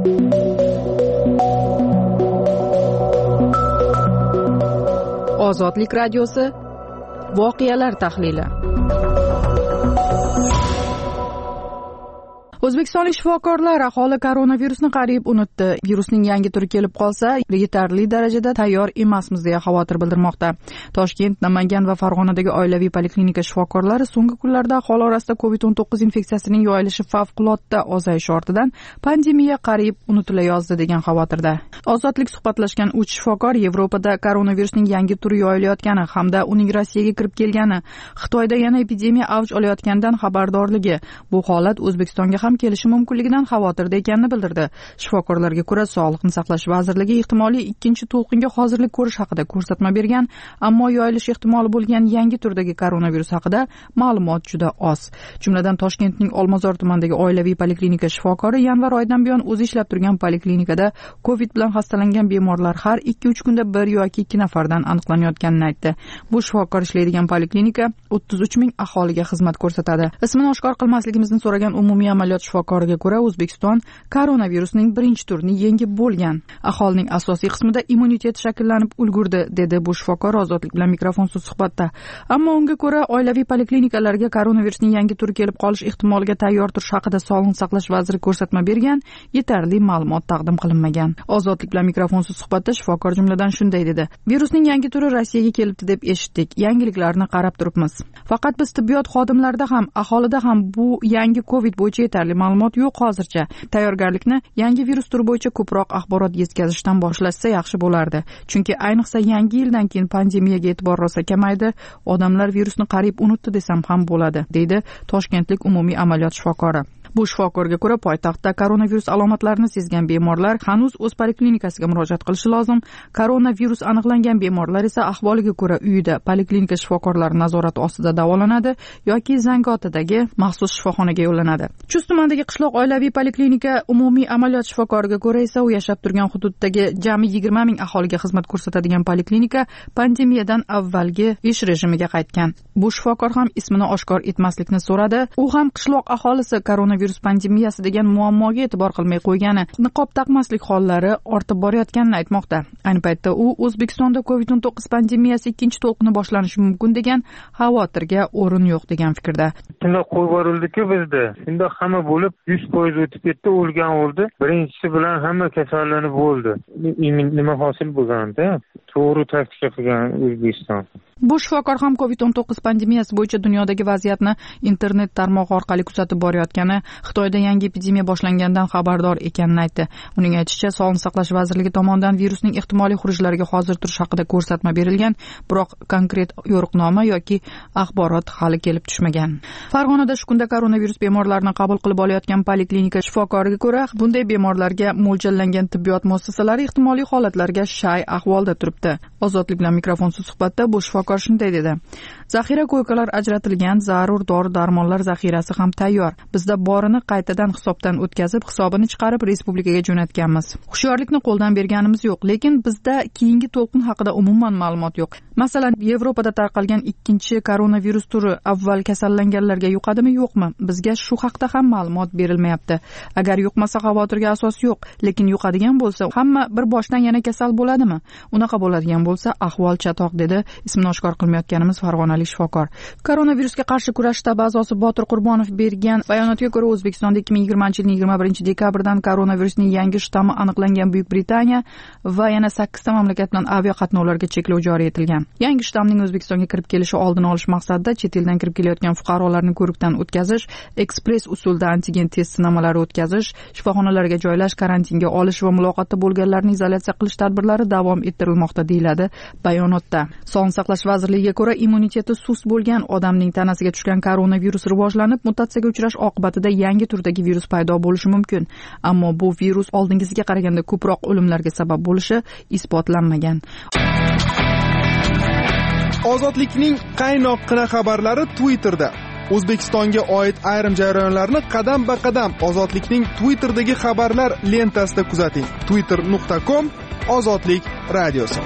Ozodlik radiosi voqealar tahlili. O'zbekistonlik shifokorlar aholi koronavirusni qariyb unutdi. Virusning yangi turi kelib qolsa, yetarli darajada tayyor emasmiz deya xavotir bildirmoqda. Toshkent, Namangan va Farg'onadagi oilaviy poliklinika shifokorlari so'nggi kunlarda aholi orasida COVID-19 infeksiyasining yoyilishi favqulodda ozayishi ortidan pandemiya qariyb unutilayozdi degan xavotirda. Ozodlik suhbatlashgan 3 shifokor Yevropada koronavirusning yangi turi yoyilayotgani hamda uning Rossiyaga kirib kelgani, Xitoyda yana epidemiya avj olayotganidan xabardorligi, bu holat O'zbekistonga ham kelishi mumkinligidan xavotirda ekanini bildirdi. Shifokorlarga ko'ra, Sog'liqni saqlash vazirligi ehtimoliy ikkinchi to'lqinga hozirlik ko'rish haqida ko'rsatma bergan, ammo yoyilish ehtimoli bo'lgan yangi turdagi koronavirus haqida ma'lumot juda oz. Jumladan Toshkentning Olmazor tumanidagi oilaviy poliklinika shifokori yanvar oyidan buyon o'zi ishlab turgan poliklinikada COVID bilan xastalangan bemorlar har 2-3 kunda 1 yoki 2 nafardan aniqlanayotganini aytdi. Bu shifokor ishlaydigan poliklinika 33 ming aholiga xizmat ko'rsatadi. Ismini oshkor qilmasligimizni so'ragan umumiy amaliyot shifokoriga ko'ra, O'zbekiston koronavirusning birinchi turini yengib bo'lgan. Aholining asosiy qismida immunitet shakllanib ulgurdi, dedi bu shifokor Ozodlik bilan mikrofonsiz suhbatda. Ammo unga ko'ra, oilaviy poliklinikalarga koronavirusning yangi turi kelib qolish ehtimoliga tayyor turish haqida Sog'liqni saqlash vaziri ko'rsatma bergan, yetarli ma'lumot taqdim qilinmagan. Ozodlik bilan mikrofonsiz suhbatda shifokor jumladan shunday dedi: Virusning yangi turi Rossiyaga kelibdi deb eshitdik. Yangiliklarni qarab turibmiz. Faqat biz tibbiyot xodimlarida ham, aholida ham bu yangi COVID bo'yicha yetarli ma'lumot yo'q hozircha. Tayyorgarlikni yangi virus turi bo'yicha ko'proq axborot yetkazishdan boshlashsa yaxshi bo'lardi. Chunki ayniqsa yangi yildan keyin pandemiyaga e'tibor rosa kamaydi, odamlar virusni qariyb unutdi desam ham bo'ladi, deydi toshkentlik umumiy amaliyot shifokori. Bu shifokorga ko'ra, poytaxtda koronavirus alomatlarini sezgan bemorlar hanuz o'z poliklinikasiga murojaat qilishi lozim. Koronavirus aniqlangan bemorlar esa ahvoliga ko'ra uyida poliklinika shifokorlari nazorati ostida davolanadi yoki Zangiotadagi maxsus shifoxonaga yo'llanadi. Chust tumanidagi qishloq oilaviy poliklinika umumiy amaliyot shifokoriga ko'ra esa u yashab turgan hududdagi jami 20 ming aholiga xizmat ko'rsatadigan poliklinika pandemiyadan avvalgi ish rejimiga qaytgan. Bu shifokor ham ismini oshkor etmaslikni so'radi. U ham qishloq aholisi koronavirus pandemiyasi degan muammoga e'tibor qilmay qo'ygani, niqob taqmaslik hollari ortib borayotganini aytmoqda. Ayni paytda u O'zbekistonda COVID-19 pandemiyasi ikkinchi to'lqini boshlanishi mumkin degan xavotirga o'rin yo'q degan fikrda. Shunday qo'yib yuborildi-ku bizda. Shunda hamma bo'lib 100% o'tib ketdi, o'lgan o'ldi. Birinchisi bilan hamma kasallanib bo'ldi. Nima hosil bo'lganda? To'g'ri taktika qilgan O'zbekiston. Bu shifokor ham COVID-19 pandemiyasi bo'yicha dunyodagi vaziyatni internet tarmog'i orqali kuzatib borayotgani, Xitoyda yangi epidemiya boshlangandan xabardor ekanini aytdi. Uning aytishicha, Sog'liqni saqlash vazirligi tomonidan virusning ehtimoliy xurujlariga hozir turish haqida ko'rsatma berilgan, biroq konkret yo'riqnoma yoki axborot hali kelib tushmagan. Farg'onada shu kunda koronavirus bemorlarini qabul qilib olayotgan poliklinika shifokoriga ko'ra, bunday bemorlarga mo'ljallangan tibbiyot muassasalari ehtimoliy holatlarga shay ahvolda turibdi. Ozodlik bilan mikrofonsiz suhbatda bu shifokor shifokor shunday dedi: zaxira ko'ykalar ajratilgan, zarur dori-darmonlar zaxirasi ham tayyor. Bizda borini qaytadan hisobdan o'tkazib, hisobini chiqarib respublikaga jo'natganmiz. Hushyorlikni qo'ldan berganimiz yo'q, lekin bizda keyingi to'lqin haqida umuman ma'lumot yo'q. Masalan, Yevropada tarqalgan ikkinchi koronavirus turi avval kasallanganlarga yuqadimi, yo'qmi? Bizga shu haqda ham ma'lumot berilmayapti. Agar yuqmasa xavotirga asos yo'q, lekin yuqadigan bo'lsa, hamma bir boshdan yana kasal bo'ladimi? Unaqa bo'ladigan bo'lsa, ahvol chatoq, dedi ismini oshkor qilmayotganimiz farg'onalik shifokor. Koronavirusga qarshi kurash shtabi a'zosi Botir Qurbonov bergan bayonotga ko'ra, O'zbekistonda 2020-yilning 21-dekabrdan koronavirusning yangi shtammi aniqlangan Buyuk Britaniya va yana 8 ta mamlakat bilan aviaqatnovlarga cheklov joriy etilgan. Yangi shtamning O'zbekistonga kirib kelishi oldini olish maqsadida chet eldan kirib kelayotgan fuqarolarni ko'rikdan o'tkazish, ekspress usulda antigen test sinamalari o'tkazish, shifoxonalarga joylash, karantinga olish va muloqotda bo'lganlarni izolyatsiya qilish tadbirlari davom ettirilmoqda, deyiladi bayonotda. Sog'liqni saqlash vazirligiga ko'ra, immuniteti sust bo'lgan odamning tanasiga tushgan koronavirus rivojlanib, mutatsiyaga uchrash oqibatida yangi turdagi virus paydo bo'lishi mumkin. Ammo bu virus oldingisiga qaraganda ko'proq o'limlarga sabab bo'lishi isbotlanmagan. Ozodlikning qaynoqqina xabarlari Twitterda. O'zbekistonga oid ayrim jarayonlarni qadam-ba-qadam Ozodlikning Twitterdagi xabarlar lentasida kuzating. twitter.com Ozodlik radiosi.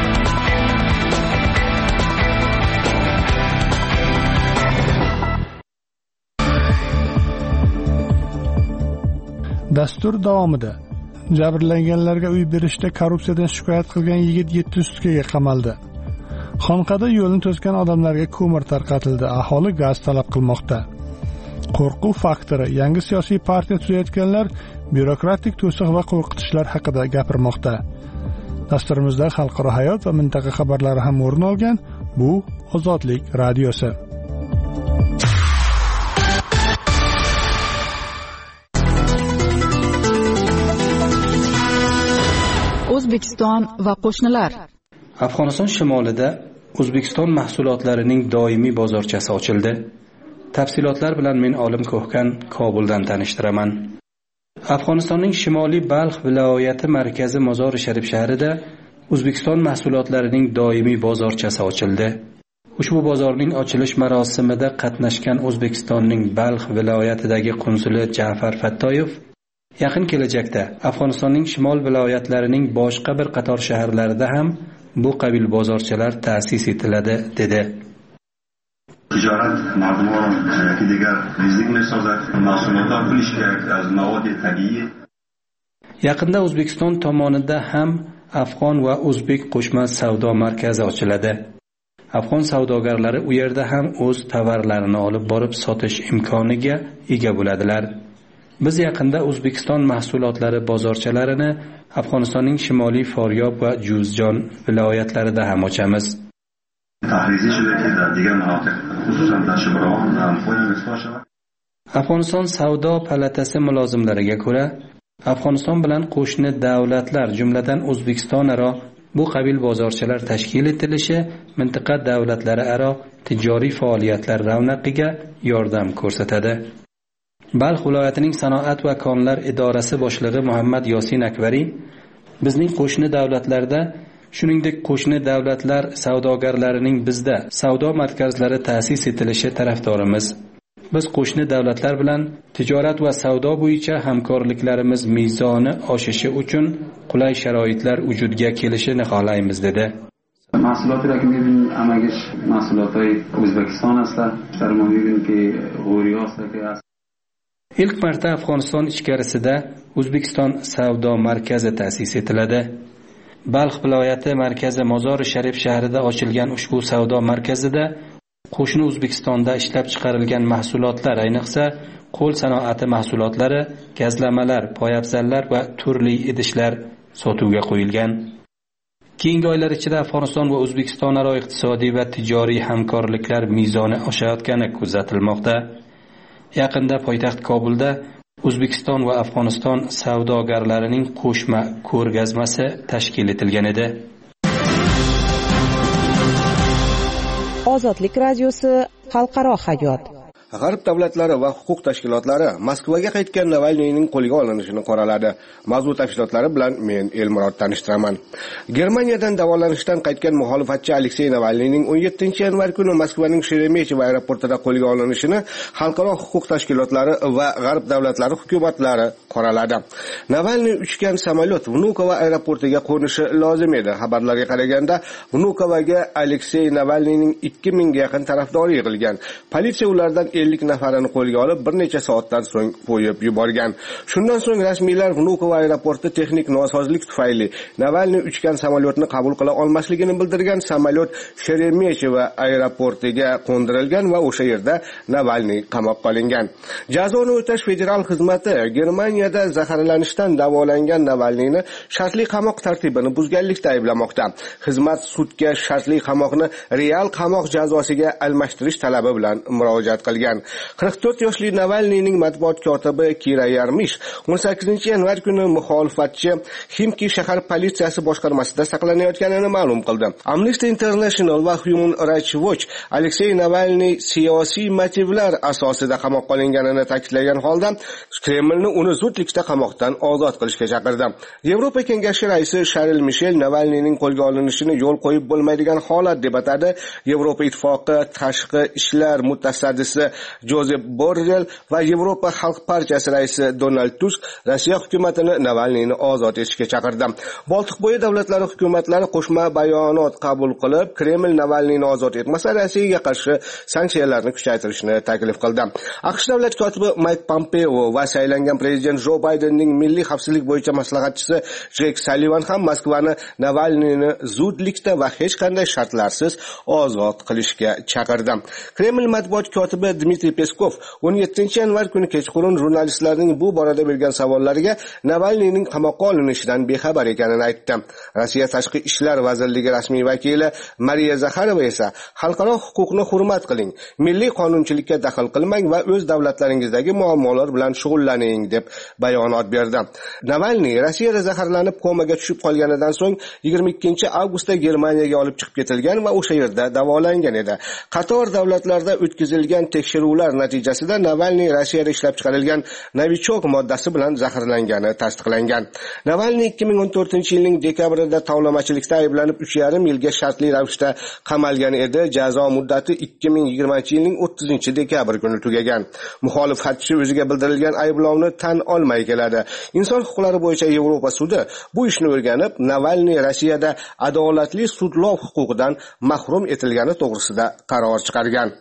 Dastur davomida jabrlanganlarga uy berishda korrupsiyadan shikoyat qilgan yigit 7 sutkaga qamaldi. Xonqada yo'lni to'sgan odamlarga ko'mir tarqatildi. Aholi gaz talab qilmoqda. Qo'rquv faktori: yangi siyosiy partiya tuzayotganlar byurokratik to'siq va qo'rqitishlar haqida gapirmoqda. Dasturimizda xalqaro hayot va mintaqa xabarlari ham o'rin olgan. Bu Ozodlik radiosi. O'zbekiston va qo'shnilar. Afg'oniston shimolida O'zbekiston mahsulotlarining doimiy bozorchasi ochildi. Tafsilotlar bilan men Olim Ko'hkan Kobuldan tanishtiraman. Afg'onistonning Shimoliy Balx viloyati markazi Mozori Sharif shahrida O'zbekiston mahsulotlarining doimiy bozorchasi ochildi. Ushbu bozorning ochilish marosimida qatnashgan O'zbekistonning Balx viloyatidagi konsuli Ja'far Fattoyev yaqin kelajakda Afg'onistonning shimol viloyatlarining boshqa bir qator shaharlarida ham bu qabil bozorchalar ta'sis etiladi, dedi. Tijorat mardumon yoki digar bizning misozat mahsulotlar pul kerak az mavod tabiiy. Yaqinda O'zbekiston tomonida ham afg'on va o'zbek qo'shma savdo markazi ochiladi. Afg'on savdogarlari u yerda ham o'z tovarlarini olib borib sotish imkoniga ega bo'ladilar. Biz yaqinda O'zbekiston mahsulotlari bozorchalarini Afg'onistonning Shimoliy Foryob va Juzjon viloyatlarida ham ochamiz. Afg'oniston savdo palatasi mulozimlariga ko'ra, Afg'oniston bilan qo'shni davlatlar, jumladan O'zbekiston aro bu qabil bozorchalar tashkil etilishi mintaqa davlatlari aro tijoriy faoliyatlar ravnaqiga yordam ko'rsatadi. Balx viloyatining sanoat va konlar idorasi boshlig'i Muhammad Yosin Akbari bizning qo'shni davlatlarda, shuningdek qo'shni davlatlar savdogarlarining bizda savdo markazlari ta'sis etilishi tarafdorimiz. Biz qo'shni davlatlar bilan tijorat va savdo bo'yicha hamkorliklarimiz mezoni oshishi uchun qulay sharoitlar vujudga kelishini xohlaymiz, dedi. محصولات که می‌بینیم همگیش محصولات‌های O'zbekiston هستند. در ما می‌بینیم که غوری هست که ilk marta Afg'oniston ichkarisida O'zbekiston savdo markazi ta'sis etiladi. Balx viloyati markazi Mozori Sharif shahrida ochilgan ushbu savdo markazida qo'shni O'zbekistonda ishlab chiqarilgan mahsulotlar, ayniqsa qo'l sanoati mahsulotlari, gazlamalar, poyabzallar va turli idishlar sotuvga qo'yilgan. Keyingi oylar ichida Afg'oniston va O'zbekiston aro iqtisodiy va tijoriy hamkorliklar mezoni oshayotgani kuzatilmoqda. Yaqinda poytaxt Kobulda O'zbekiston va Afg'oniston savdogarlarining qo'shma ko'rgazmasi tashkil etilgan edi. Ozodlik radiosi xalqaro hayot. G'arb davlatlari va huquq tashkilotlari Moskvaga qaytgan Navalniyning qo'lga olinishini qoraladi. Mavzu tafsilotlari bilan men Elmurod tanishtiraman. Germaniyadan davolanishdan qaytgan muxolifatchi Aleksey Navalniyning 17-yanvar kuni Moskvaning Sheremetyevo aeroportida qo'lga olinishini xalqaro huquq tashkilotlari va g'arb davlatlari hukumatlari qoraladi. Navalniy uchgan samolyot Vnukovo aeroportiga qo'nishi lozim edi. Xabarlarga qaraganda, Vnukovoga Aleksey Navalniyning 2000 ga yaqin tarafdori yig'ilgan. Politsiya ulardan 50 nafarini qo'lga olib, bir necha soatdan so'ng qo'yib yuborgan. Shundan so'ng rasmiylar Vnukovo aeroporti texnik nosozlik tufayli Navalniy uchgan samolyotni qabul qila olmasligini bildirgan. Samolyot Sheremetyevo aeroportiga qo'ndirilgan va o'sha yerda Navalniy qamoqqa olingan. Jazoni o'tash federal xizmati Germaniyada zaharlanishdan davolangan Navalniyni shartli qamoq tartibini buzganlikda ayblamoqda. Xizmat sudga shartli qamoqni real qamoq jazosiga almashtirish talabi bilan murojaat qilgan. 44 yoshli Navalniyning matbuot kotibi Kira Yarmish 18-yanvar kuni muxolifatchi Ximki shahar politsiyasi boshqarmasida saqlanayotganini ma'lum qildi. Amnesty International va Human Rights Watch Aleksey Navalniy siyosiy motivlar asosida qamoqqa olinganini ta'kidlagan holda Kremlni uni zudlikda qamoqdan ozod qilishga chaqirdi. Yevropa Kengashi raisi Charles Michel Navalniyning qo'lga olinishini yo'l qo'yib bo'lmaydigan holat deb atadi. Yevropa Ittifoqi tashqi ishlar mutasaddisi Josep Borrell va Yevropa Xalq partiyasi raisi Donald Tusk Rossiya hukumatini Navalniyni ozod etishga chaqirdi. Boltiqbo'yi davlatlari hukumatlari qo'shma bayonot qabul qilib, Kreml Navalniyni ozod etmasa Rossiyaga qarshi sanksiyalarni kuchaytirishni taklif qildi. AQSh davlat kotibi Mike Pompeo va saylangan prezident Jo Baydenning milliy xavfsizlik bo'yicha maslahatchisi Jek Sullivan ham Moskvani Navalniyni zudlikda va hech qanday shartlarsiz ozod qilishga chaqirdi. Kreml matbuot kotibi Dmitriy Peskov 17-yanvar kuni kechqurun jurnalistlarning bu borada bergan savollariga Navalniyning qamoqqa olinishidan bexabar ekanini aytdi. Rossiya tashqi ishlar vazirligi rasmiy vakili Mariya Zakharova esa xalqaro huquqni hurmat qiling, milliy qonunchilikka daxl qilmang va o'z davlatlaringizdagi muammolar bilan shug'ullaning deb bayonot berdi. Navalniy Rossiyada zaharlanib komaga tushib qolganidan so'ng 22-avgustda Germaniyaga olib chiqib ketilgan va o'sha yerda davolangan edi. Qator davlatlarda o'tkazilgan tekshiruvlar natijasida Navalniy Rossiyada ishlab chiqarilgan Novichok moddasi bilan zaharlangani tasdiqlangan. Navalniy 2014-yilning dekabrida tovlamachilikda ayblanib 3,5 yilga shartli ravishda qamalgan edi. Jazo muddati 2020-yilning 30-dekabr kuni tugagan. Muxolifatchi o'ziga bildirilgan ayblovni tan olmay keladi. Inson huquqlari bo'yicha Yevropa sudi bu ishni o'rganib, Navalniy Rossiyada adolatli sudlov huquqidan mahrum etilgani to'g'risida qaror chiqargan.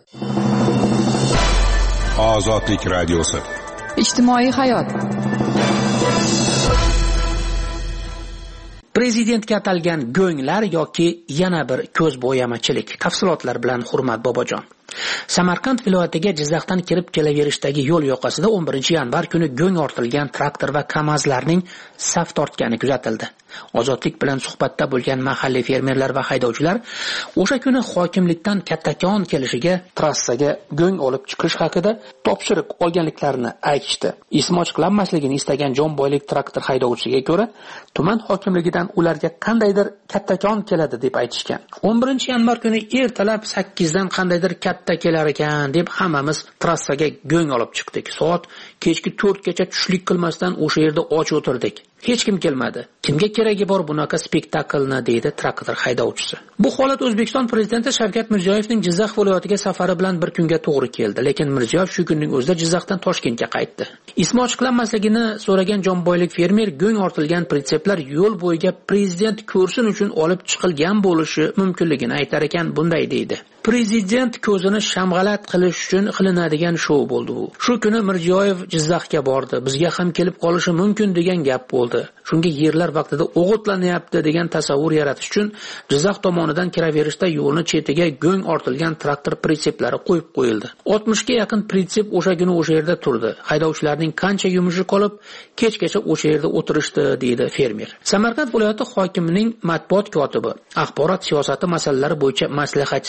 Ozodlik radiosi. Ijtimoiy hayot. Prezidentga atalgan go'nglar yoki yana bir ko'zbo'yamachilik. Tafsilotlar bilan Hurmat Bobojon. Samarqand viloyatiga Jizzaxdan kirib kelaverishdagi yo'l yoqasida 11-yanvar kuni go'ng ortilgan traktor va KAMAZlarning saf tortgani kuzatildi. Ozodlik bilan suhbatda bo'lgan mahalliy fermerlar va haydovchilar o'sha kuni hokimlikdan kattakon kelishiga trassaga go'ng olib chiqish haqida topshiriq olganliklarini aytishdi. Ismi ochiqlanmasligini istagan Jonboylik traktor haydovchisiga ko'ra, tuman hokimligidan ularga qandaydir kattakon keladi deb aytishgan. 11-yanvar kuni ertalab 8 dan qandaydir katta kelar ekan deb hammamiz trassaga go'ng olib chiqdik. Soat kechki 4 gacha tushlik qilmasdan o'sha yerda och o'tirdik. Hech kim kelmadi. Kimga keragi bor bunaqa spektaklni, deydi traktor haydovchisi. Bu holat O'zbekiston prezidenti Shavkat Mirziyoyevning Jizzax viloyatiga safari bilan bir kunga to'g'ri keldi, lekin Mirziyoyev shu kunning o'zida Jizzaxdan Toshkentga qaytdi. Ismi ochiqlanmasligini so'ragan Jonboylik fermer go'ng ortilgan pritseplar yo'l bo'yiga prezident ko'rsin uchun olib chiqilgan bo'lishi mumkinligini aytar ekan, bunday deydi. Prezident ko'zini shamg'alat qilish uchun qilinadigan shou bo'ldi bu. Shu kuni Mirziyoyev Jizzaxga bordi. Bizga ham kelib qolishi mumkin degan gap bo'ldi. Shunga yerlar vaqtida o'g'itlanyapti degan tasavvur yaratish uchun Jizzax tomonidan kiraverishda yo'lni chetiga go'ng ortilgan traktor pritseplari qo'yib qo'yildi. 60 ga yaqin pritsep o'sha kuni o'sha yerda turdi. Haydovchilarning qancha yumushi qolib, kechgacha o'sha yerda o'tirishdi, deydi fermer. Samarqand viloyati hokimining matbuot kotibi, axborot siyosati masalalari bo'yicha maslahatchisi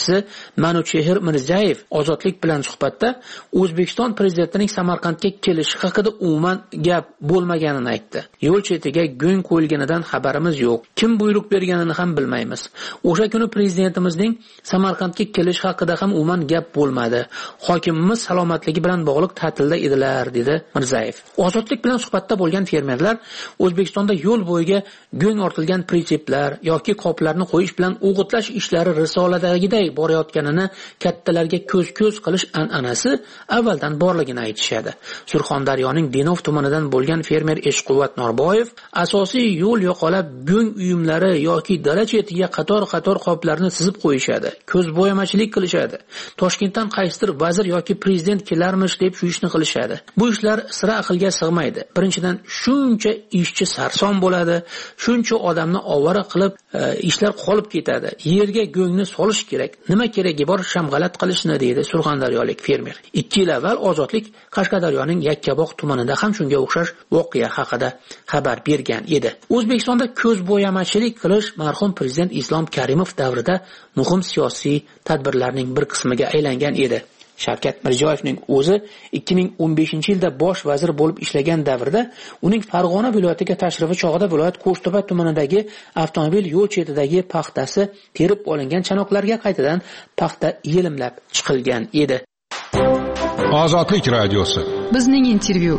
Manuchehir Mirzayev Ozodlik bilan suhbatda O'zbekiston prezidentining Samarqandga kelishi haqida umuman gap bo'lmaganini aytdi. Yo'l chetiga go'ng qo'yilganidan xabarimiz yo'q. Kim buyruq berganini ham bilmaymiz. O'sha kuni prezidentimizning Samarqandga kelish haqida ham umuman gap bo'lmadi. Hokimimiz salomatligi bilan bog'liq ta'tilda edilar, dedi Mirzayev. Ozodlik bilan suhbatda bo'lgan fermerlar O'zbekistonda yo'l bo'yiga go'ng ortilgan pritseplar yoki qoplarni qo'yish bilan o'g'itlash ishlari risoladagiday borayotganini, kattalarga ko'z-ko'z qilish an'anasi avvaldan borligini aytishadi. Surxondaryoning Denov tumanidan bo'lgan fermer Eshquvvat Norboyev asosiy yo'l yoqalab go'ng uyumlari yoki dala chetiga qator-qator qoplarni chizib qo'yishadi. Ko'zbo'yamachilik qilishadi. Toshkentdan qaysidir vazir yoki prezident kelarmish deb shu ishni qilishadi. Bu ishlar sira aqlga sig'maydi. Birinchidan shuncha ishchi sarson bo'ladi, shuncha odamni ovora qilib ishlar qolib ketadi. Yerga go'ngni solish kerak. Nima keragi bor shamg'alat qilishni, deydi surxondaryolik fermer. 2 yil avval Ozodlik Qashqadaryoning Yakkabog' tumanida ham shunga o'xshash voqea haqida xabar bergan edi. O'zbekistonda ko'zbo'yamachilik qilish marhum prezident Islom Karimov davrida muhim siyosiy tadbirlarning bir qismiga aylangan edi. Shavkat Mirziyoyevning o'zi 2015-yilda bosh vazir bo'lib ishlagan davrda uning Farg'ona viloyatiga tashrifi chog'ida viloyat Qo'shto'pa tumanidagi avtomobil yo'l chetidagi paxtasi terib olingan chanoqlarga qaytadan paxta yelimlab chiqilgan edi. Ozodlik radiosi. Bizning intervyu.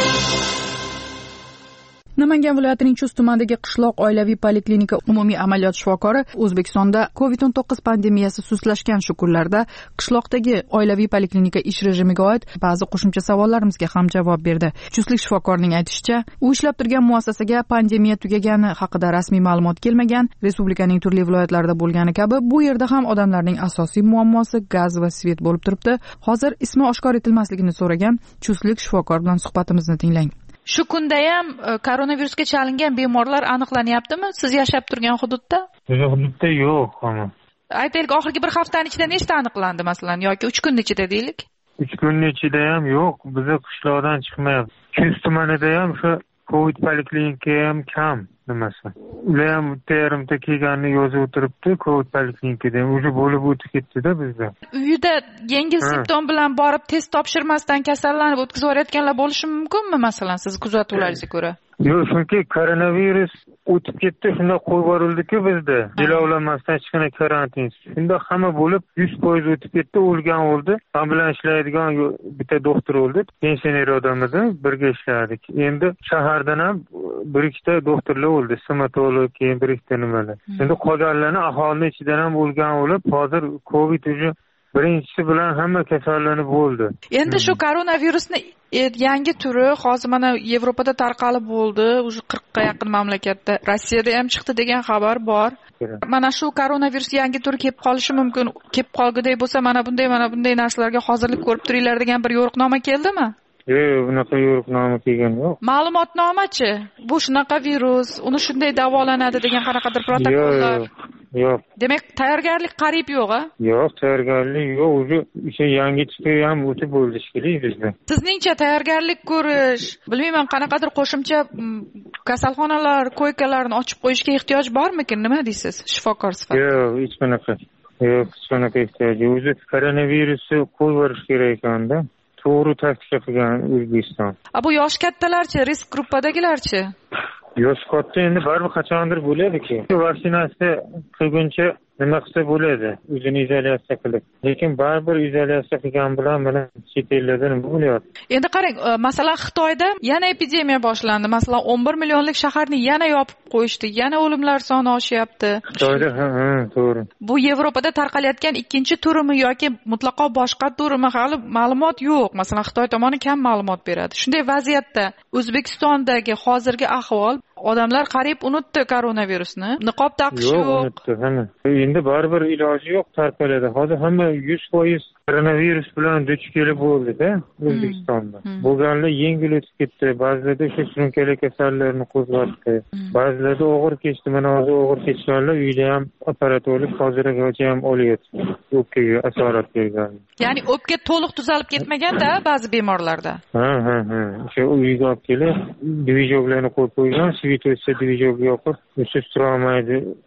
Namangan viloyatining Chust tumanidagi qishloq oilaviy poliklinika umumiy amaliyot shifokori O'zbekistonda COVID-19 pandemiyasi sustlashgan shu kunlarda qishloqdagi oilaviy poliklinika ish rejimiga oid ba'zi qo'shimcha savollarimizga ham javob berdi. Chustlik shifokorining aytishicha, u ishlab turgan muassasaga pandemiya tugagani haqida rasmiy ma'lumot kelmagan. Respublikaning turli viloyatlarida bo'lgani kabi bu yerda ham odamlarning asosiy muammosi gaz va svet bo'lib turibdi. Hozir ismi oshkor etilmasligini so'ragan Chustlik shifokor bilan suhbatimizni tinglang. Shu kunda ham koronavirusga chalingan bemorlar aniqlanyaptimi siz yashab turgan hududda? O'sha hududda yo'q hamma. Aytaylik, oxirgi bir haftaning ichida nechta aniqlandi masalan yoki 3 kun ichida deylik? 3 kun ichida ham yo'q, bizni qishloqdan chiqmayapti. Chust tumanida ham shu COVID poliklinika ham kam nimasi. Ular ham terimda kelganini yozib o'tiribdi, COVID poliklinikada ham o'sha bo'lib o'tib ketdi-da bizda. Uyida yengil simptom bilan borib test topshirmasdan kasallanib o'tkazib o'rayotganlar bo'lishi mumkinmi masalan siz kuzatuvlaringizga ko'ra? Yo'q, chunki koronavirus o'tib ketdi, shunda qo'yib yuborildi-ku bizda. Jilovlanmasdan hech qanday karantin. Shunda hamma bo'lib 100% o'tib ketdi, o'lgan o'ldi. Men bilan ishlaydigan bitta doktor o'ldi. Pensioner odam edi, birga ishladik. Endi shahardan ham bir ikkita doktorlar o'ldi, stomatolog, keyin bir ikkita nimalar. Endi qolganlarni aholining ichidan ham o'lgan o'lib, hozir COVID уже birinchisi bilan hamma kasallanib bo'ldi. Endi shu koronavirusni yangi turi hozir mana Yevropada tarqalib bo'ldi, уже 40 ga yaqin mamlakatda. Rossiyada ham chiqdi degan xabar bor. Mana shu koronavirus yangi turi kelib qolishi mumkin. Kelib qolguday bo'lsa, mana bunday narsalarga hozirlik ko'rib turinglar degan bir yo'riqnoma keldimi? Yo'q, bunaqa yo'riqnoma kelgan yo'q. Ma'lumotnomachi? Bu shunaqa virus, uni shunday davolanadi degan qanaqadir protokollar. Yo'q. Demak, tayyorgarlik qariyb yo'q-a? Yo'q, tayyorgarlik yo'q. O'sha yangi turi ham o'tib bo'ldi shekilli bizda. Sizningcha tayyorgarlik ko'rish, bilmayman, qanaqadir qo'shimcha kasalxonalar, koykalarni ochib qo'yishga ehtiyoj bormikin? Nima deysiz, shifokor sifatida? Yo'q, hech qanaqa. Yo'q, hech qanaqa ehtiyoj. O'zi koronavirusni qo'yib yuborish kerak ekanda. To'g'ri taktika qilgan O'zbekiston. Bu yosh kattalarchi, risk gruppadagilarchi? Yosh katta endi baribir qachondir bo'ladi-ki. Vaksinatsiya qilguncha nima qilsa bo'ladi, o'zini izolyatsiya qilib. Lekin baribir izolyatsiya qilgan bilan mana chet ellarda nima bo'lyapti? Endi qarang, masalan Xitoyda yana epidemiya boshlandi. Masalan 11 millionlik shaharni yana yopib qo'yishdi. Yana o'limlar soni oshyapti. Xitoyda to'g'ri. Bu Yevropada tarqalayotgan ikkinchi turimi yoki mutlaqo boshqa turimi hali ma'lumot yo'q. Masalan Xitoy tomoni kam ma'lumot beradi. Shunday vaziyatda O'zbekistondagi hozirgi ahvol, odamlar qariyb unutdi koronavirusni. Niqob taqish yo'q. Unutdi, hamma. Endi baribir iloji yo'q, tarqaladi. Hozir hamma 100% koronavirus bilan duch kelib bo'ldi-da O'zbekistonda. Bo'lganlar yengil o'tib ketdi, ba'zilarda o'sha surunkali kasallarni qo'zg'atdi. Ba'zilarda og'ir kechdi. Mana hozir og'ir kechganlar uyda ham operatorlik hozirgacha ham olyapti. O'pkaga asorat bergan. Ya'ni o'pka to'liq tuzalib ketmagan-da ba'zi bemorlarda. Ha. O'sha uyga olib kelib, dvijoklarni qo'yib qo'ygan, sveto'sa dvijokga yoqib, usiz turolmaydi.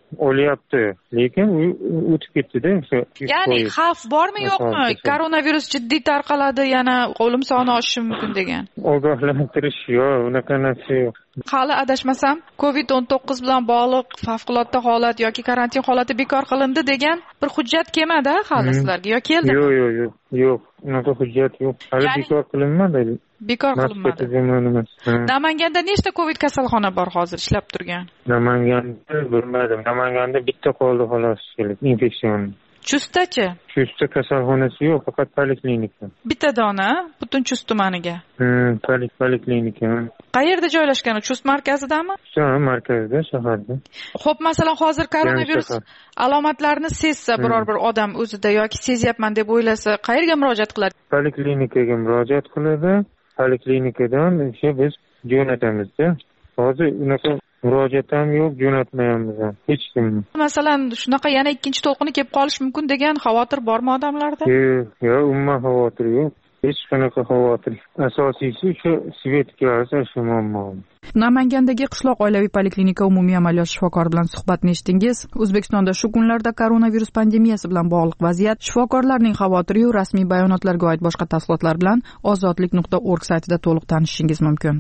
olyapti, lekin u o'tib ketdi-da. Ya'ni xavf bormi yo'qmi? Koronavirus jiddiy tarqaladi, yana o'lim soni oshishi mumkin degan. Ogohlantirish yo'q, unaqa narsa yo'q. Hali adashmasam, COVID-19 bilan bog'liq favqulodda holat yoki karantin holati bekor qilindi degan bir hujjat kelmadi hali sizlarga yo keldi? Yo'q, unaqa hujjat yo'q. Hali bekor qilinmadi. Bekor qilinmadi. Namanganda nechta COVID kasalxona bor hozir ishlab turgan? Namanganda bilmadim. Namanganda bitta qoldi xolos, infeksion. Chustdachi? Chustda kasalxonasi yo'q, faqat poliklinika. Bitta dona butun Chust tumaniga. Poliklinika. Qayerda joylashgan? Chust markazidami? Markazda, shaharda. Xo'p, masalan, hozir koronavirus alomatlarini sezsa biror bir odam o'zida yoki sezyapman deb o'ylasa, qayerga murojaat qiladi? Poliklinikaga murojaat qiladi. Poliklinikadan biz jo'natamizda. Hozir unaqa murojaat ham yo'q, jo'natmayapmiz ham hech kimni. Masalan, shunaqa yana ikkinchi to'lqini kelib qolish mumkin degan xavotir bormi odamlarda? Yo'q, umuman xavotir yo'q. Hech qanaqa xavotir. Asosiysi shu svetga shu muammo. Namangandagi qishloq oilaviy poliklinika umumiy amaliyot shifokori bilan suhbatni eshitdingiz. O'zbekistonda shu kunlarda koronavirus pandemiyasi bilan bog'liq vaziyat, shifokorlarning xavotiri va rasmiy bayonotlarga oid boshqa tafsilotlar bilan ozodlik.org saytida to'liq tanishishingiz mumkin.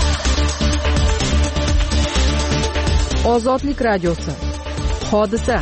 Ozodlik radiosi. Hodisa.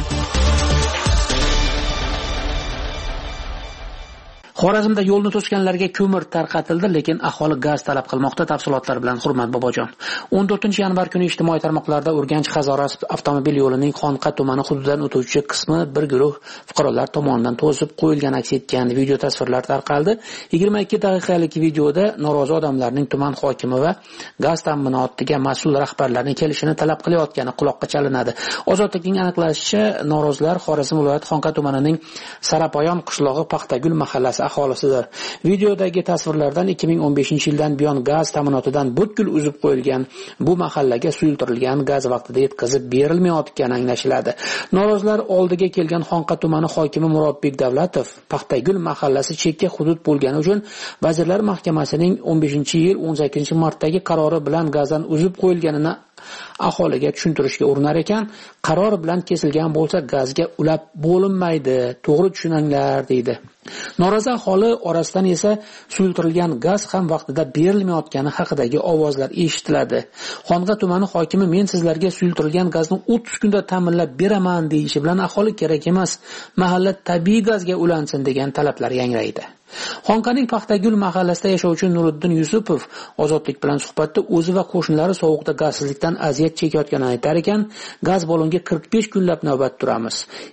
Xorazmda yo'lni to'sganlarga ko'mir tarqatildi, lekin aholi gaz talab qilmoqda. Tafsilotlar bilan Hurmat Bobojon. 14-yanvar kuni ijtimoiy tarmoqlarda Urganch-Hazoras avtomobil yo'lining Xonqa tumani hududidan o'tuvchi qismi bir guruh fuqarolar tomonidan to'sib qo'yilgan aks etgan video tasvirlar tarqaldi. 22 daqiqalik videoda norozi odamlarning tuman hokimi va gaz ta'minotiga mas'ul rahbarlarning kelishini talab qilayotgani quloqqa chalinadi. Ozodlikning aniqlashicha, norozilar Xorazm viloyati Xonqa tumanining Sarapoyon qishlog'i Paxtagul mahallasi aholisidir. Videodagi tasvirlardan 2015-yildan buyon gaz ta'minotidan butkul uzib qo'yilgan bu mahallaga suyultirilgan gaz vaqtida yetkazib berilmayotgani anglashiladi. Norozilar oldiga kelgan Xonqa tumani hokimi Murodbek Davlatov Paxtagul mahallasi chekka hudud bo'lgani uchun Vazirlar Mahkamasining 15-yil 18-martdagi qarori bilan gazdan uzib qo'yilganini aholiga tushuntirishga urinar ekan, qaror bilan kesilgan bo'lsa gazga ulab bo'linmaydi, to'g'ri tushuninglar deydi. Norozi aholi orasidan esa suyultirilgan gaz ham vaqtida berilmayotgani haqidagi ovozlar eshitiladi. Xonqa tumani hokimi men sizlarga suyultirilgan gazni 30 kunda ta'minlab beraman deyishi bilan aholi kerak emas, mahalla tabiiy gazga ulansin degan talablar yangraydi. Xonqaning Paxtagul mahallasida yashovchi Nuriddin Yusupov Ozodlik bilan suhbatda o'zi va qo'shnilari sovuqda gazsizlikdan aziyat chekayotganini aytar ekan, gaz ballonga 45 kunlab navbat turamiz.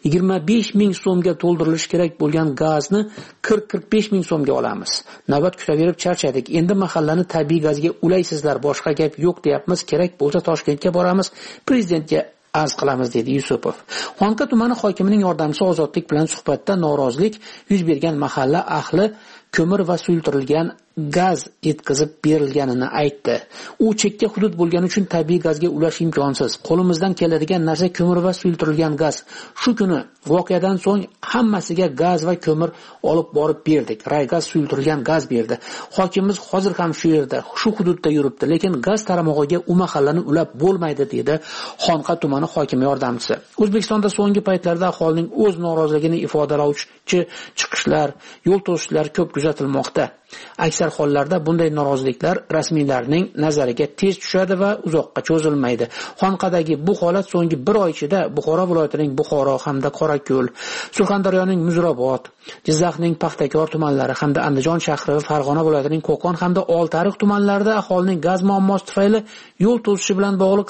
25 ming so'mga to'ldirilishi kerak bo'lgan gazni 40-45 ming so'mga olamiz. Navbat kutaverib charchadik. Endi mahallani tabiiy gazga ulaysizlar, boshqa gap yo'q deyapmiz. Kerak bo'lsa Toshkentga boramiz, prezidentga arz qilamiz dedi Yusupov. Xonqa tumani hokimining yordamchisi Ozodlik bilan suhbatda norozilik yuz bergan mahalla ahli ko'mir va suyultirilgan gaz yetkazib berilganini aytdi. U chekka hudud bo'lgani uchun tabiiy gazga ulash imkonsiz. Qo'limizdan keladigan narsa ko'mir va suyultirilgan gaz. Shu kuni voqeadan so'ng hammasiga gaz va ko'mir olib borib berdik. Raygaz suyultirilgan gaz berdi. Hokimimiz hozir ham shu yerda, shu hududda yuribdi, lekin gaz taramog'iga u mahallani ulab bo'lmaydi dedi Xonqa tumani hokimi yordamchisi. O'zbekistonda so'nggi paytlarda aholining o'z noroziligini ifodalovchi chiqishlar, yo'l to'sishlar ko'p kuzatilmoqda. Aksar hollarda bunday noroziliklar rasmiylarning nazariga tez tushadi va uzoqqa cho'zilmaydi. Xonqadagi bu holat so'nggi bir oy ichida Buxoro viloyatining Buxoro hamda Qorako'l, Surxondaryoning Muzrabot, Jizzaxning Paxtakor tumanlari hamda Andijon shahri va Farg'ona viloyatining Qo'qon hamda Oltiariq tumanlarida aholining gaz muammosi tufayli yo'l to'sishi bilan bog'liq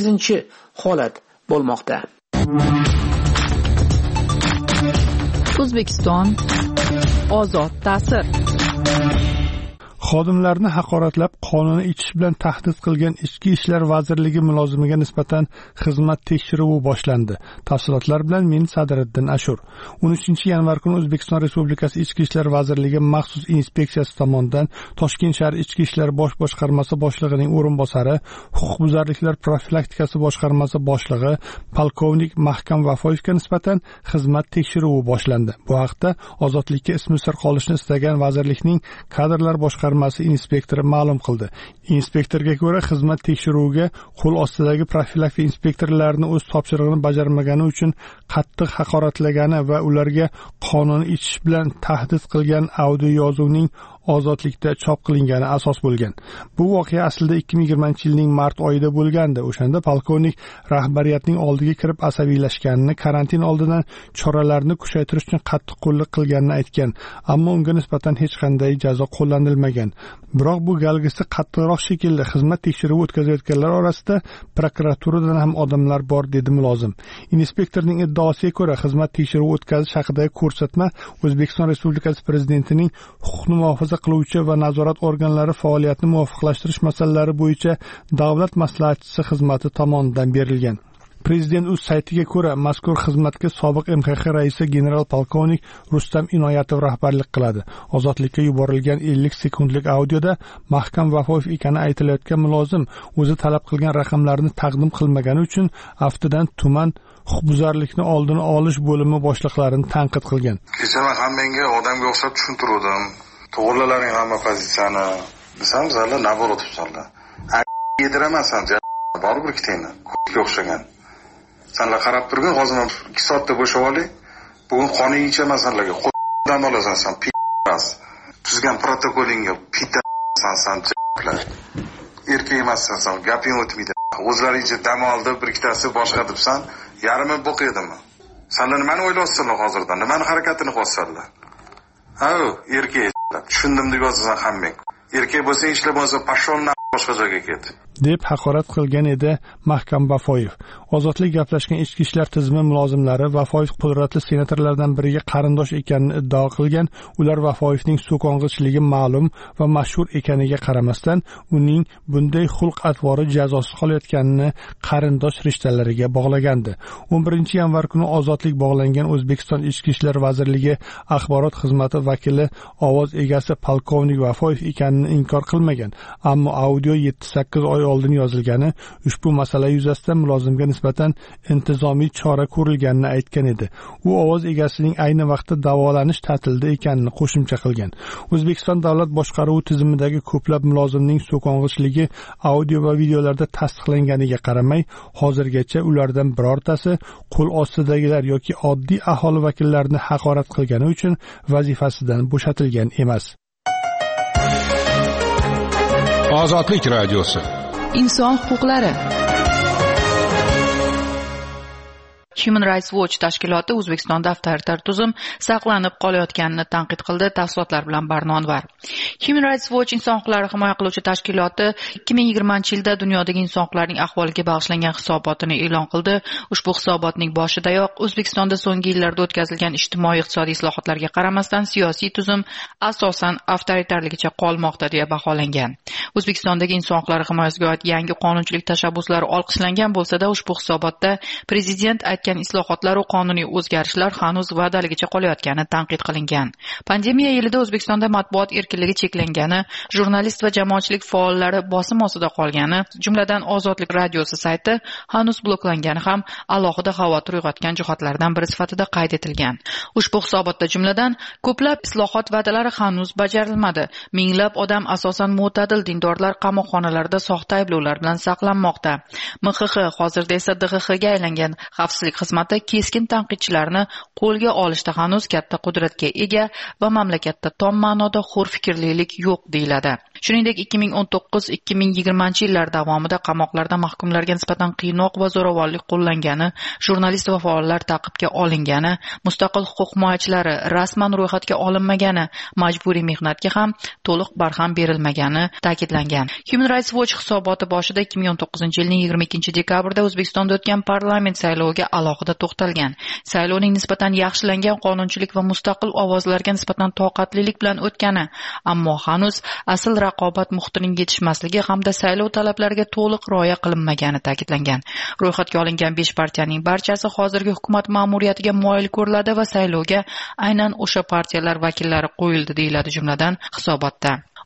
8-holat bo'lmoqda. O'zbekiston ozod ta'sir. Xodimlarni haqoratlab qonuniy ichish bilan tahdid qilgan Ichki ishlar vazirligi mulozimiga nisbatan xizmat tekshiruvi boshlandi. Tafsilotlar bilan men Sadriddin Ashur. 13-yanvar kuni O'zbekiston Respublikasi Ichki ishlar vazirligi maxsus inspeksiyasi tomonidan Toshkent shahar Ichki ishlar bosh boshqarmasi boshlig'ining o'rinbosari, huquqbuzarliklar profilaktikasi boshqarmasi boshlig'i polkovnik Mahkam Vafoyevga nisbatan xizmat tekshiruvi boshlandi. Bu haqda Ozodlikka ismi sir qolishni istagan vazirlikning kadrlar boshqarmasi boshqarmasi inspektori ma'lum qildi. Inspektorga ko'ra, xizmat tekshiruviga qo'l ostidagi profilaktika inspektorlarini o'z topshirig'ini bajarmagani uchun qattiq haqoratlagani va ularga qonunni ichish bilan tahdid qilgan audio yozuvning ozodlikda chop qilingani asos bo'lgan. Bu voqea aslida 2020-yilning mart oyida bo'lgandi. O'shanda polkovnik rahbariyatning oldiga kirib asabiylashganini, karantin oldidan choralarni kuchaytirish uchun qattiq qo'llik qilganini aytgan, ammo unga nisbatan hech qanday jazo qo'llanilmagan. Biroq bu galgisi qattiqroq shekilda xizmat tekshiruvi o'tkazayotganlar orasida prokuraturadan ham odamlar bor, dedi mulozim. Inspektorning iddaosiga ko'ra, xizmat tekshiruvi o'tkazish haqidagi ko'rsatma O'zbekiston Respublikasi Prezidentining huquqni muhofaza qiluvchi va nazorat organlari faoliyatini muvofiqlashtirish masalalari bo'yicha davlat maslahatchisi xizmati tomonidan berilgan. Prezident o'z saytiga ko'ra, mazkur xizmatga sobiq MXX raisi general polkovnik Rustam Inoyatov rahbarlik qiladi. Ozodlikka yuborilgan 50 sekundlik audioda Mahkam Vafoyev ekani aytilayotgan mulozim o'zi talab qilgan raqamlarni taqdim qilmagani uchun aftidan tuman huquqbuzarlikni oldini olish bo'limi boshliqlarini tanqid qilgan. Kecha men hammaga odamga o'xshab tushuntirdim. To'g'rilaring hamma pozitsiyani desam, sizlar nabor o'tibsizlar. Yediramansan, baribir ikkitangni ko'kka o'xshagan. Senlar qarab turgin, hozir 2 soatda bo'shab oling. Bugun qonuniycha masallarga qo'ldan olasan, sen p***as. Tuzgan protokolingga p***san j***lar. Erkak emassan, sen gaping o'tmaydi. O'zlaringcha dam oldi, bir ikkitasi boshqa debsan, yarimi bo'q edimi? Senlar nimani o'ylayapsizlar hozirdan? Nimani harakatini qilyapsizlar? Ha, erkak tushundim deb yozasan hammang. Erkak bo'lsang ishlar bo'lsa pashon boshqa joyga ket, deb haqorat qilgan edi Mahkam Vafoyev. Ozodlik gaplashgan ichki ishlar tizimi mulozimlari Vafoyev qudratli senatorlardan biriga qarindosh ekanini iddao qilgan. Ular Vafoyevning so'kong'ichligi ma'lum va mashhur ekaniga qaramasdan, uning bunday xulq-atvori jazosiz qolayotganini qarindosh rishtalariga bog'lagandi. 11-yanvar kuni ozodlik bog'langan O'zbekiston Ichki ishlar vazirligi axborot xizmati vakili ovoz egasi polkovnik Vafoyev ekanini inkor qilmagan, ammo audio 7-8 oy oldin yozilgani, ushbu masala yuzasidan mulozimga nisbatan intizomiy chora ko'rilganini aytgan edi. U ovoz egasining ayni vaqtda davolanish ta'tilida ekanini qo'shimcha qilgan. O'zbekiston davlat boshqaruvi tizimidagi ko'plab mulozimning so'kong'ichligi audio va videolarda tasdiqlanganiga qaramay, hozirgacha ulardan birortasi qo'l ostidagilar yoki oddiy aholi vakillarini haqorat qilgani uchun vazifasidan bo'shatilgan emas. Ozodlik radiosi. Inson huquqlari. Human Rights Watch tashkiloti O'zbekistonda avtoritar tuzum saqlanib qolayotganini tanqid qildi. Tafsilotlar bilan Barnonvar. Human Rights Watch inson huquqlarini himoya qiluvchi tashkiloti 2020-yilda dunyodagi inson huquqlarining ahvoliga bag'ishlangan hisobotini e'lon qildi. Ushbu hisobotning boshidayoq O'zbekistonda so'nggi yillarda o'tkazilgan ijtimoiy-iqtisodiy islohotlarga qaramasdan siyosiy tuzum asosan avtoritarligicha qolmoqda deya baholangan. O'zbekistondagi inson huquqlari himoyasiga oid yangi qonunchilik tashabbuslari olqishlangan bo'lsa-da, ushbu hisobotda prezident islohotlar va qonuniy o'zgarishlar hanuz va'daligicha qolayotgani tanqid qilingan. Pandemiya yilida O'zbekistonda matbuot erkinligi cheklangani, jurnalist va jamoatchilik faollari bosim ostida qolgani, jumladan Ozodlik radiosi sayti hanuz bloklangani ham alohida xavotir uyg'otgan jihatlardan biri sifatida qayd etilgan. Ushbu hisobotda jumladan ko'plab islohot va'dalari hanuz bajarilmadi. Minglab odam, asosan mo'tadil dindorlar qamoqxonalarda soxta ayblovlar bilan saqlanmoqda. MXX hozirda esa DXXga aylangan xavfsizlik xizmati keskin tanqidchilarni qo'lga olishda hanuz katta qudratga ega va mamlakatda tom ma'noda hur fikrlilik yo'q deyiladi. Shuningdek, 2019-2020 yillar davomida qamoqlarda mahkumlarga nisbatan qiynoq va zo'ravonlik qo'llangani, jurnalist va faollar ta'qibga olingani, mustaqil huquq himoyachilari rasman ro'yxatga olinmagani, majburiy mehnatga ham to'liq barham berilmagani ta'kidlangan. Human Rights Watch hisoboti boshida 2019-yilning 22-dekabrda O'zbekistonda o'tgan parlament sayloviga alohida to'xtalgan. Saylovning nisbatan yaxshilangan qonunchilik va mustaqil ovozlarga nisbatan toqatlilik bilan o'tgani, ammo hanuz asl raqobat muhitining yetishmasligi hamda saylov talablariga to'liq rioya qilinmagani ta'kidlangan. Ro'yxatga olingan 5 partiyaning barchasi hozirgi hukumat ma'muriyatiga moyil ko'riladi va saylovga aynan o'sha partiyalar vakillari qo'yildi deyiladi jumladan hisobotda.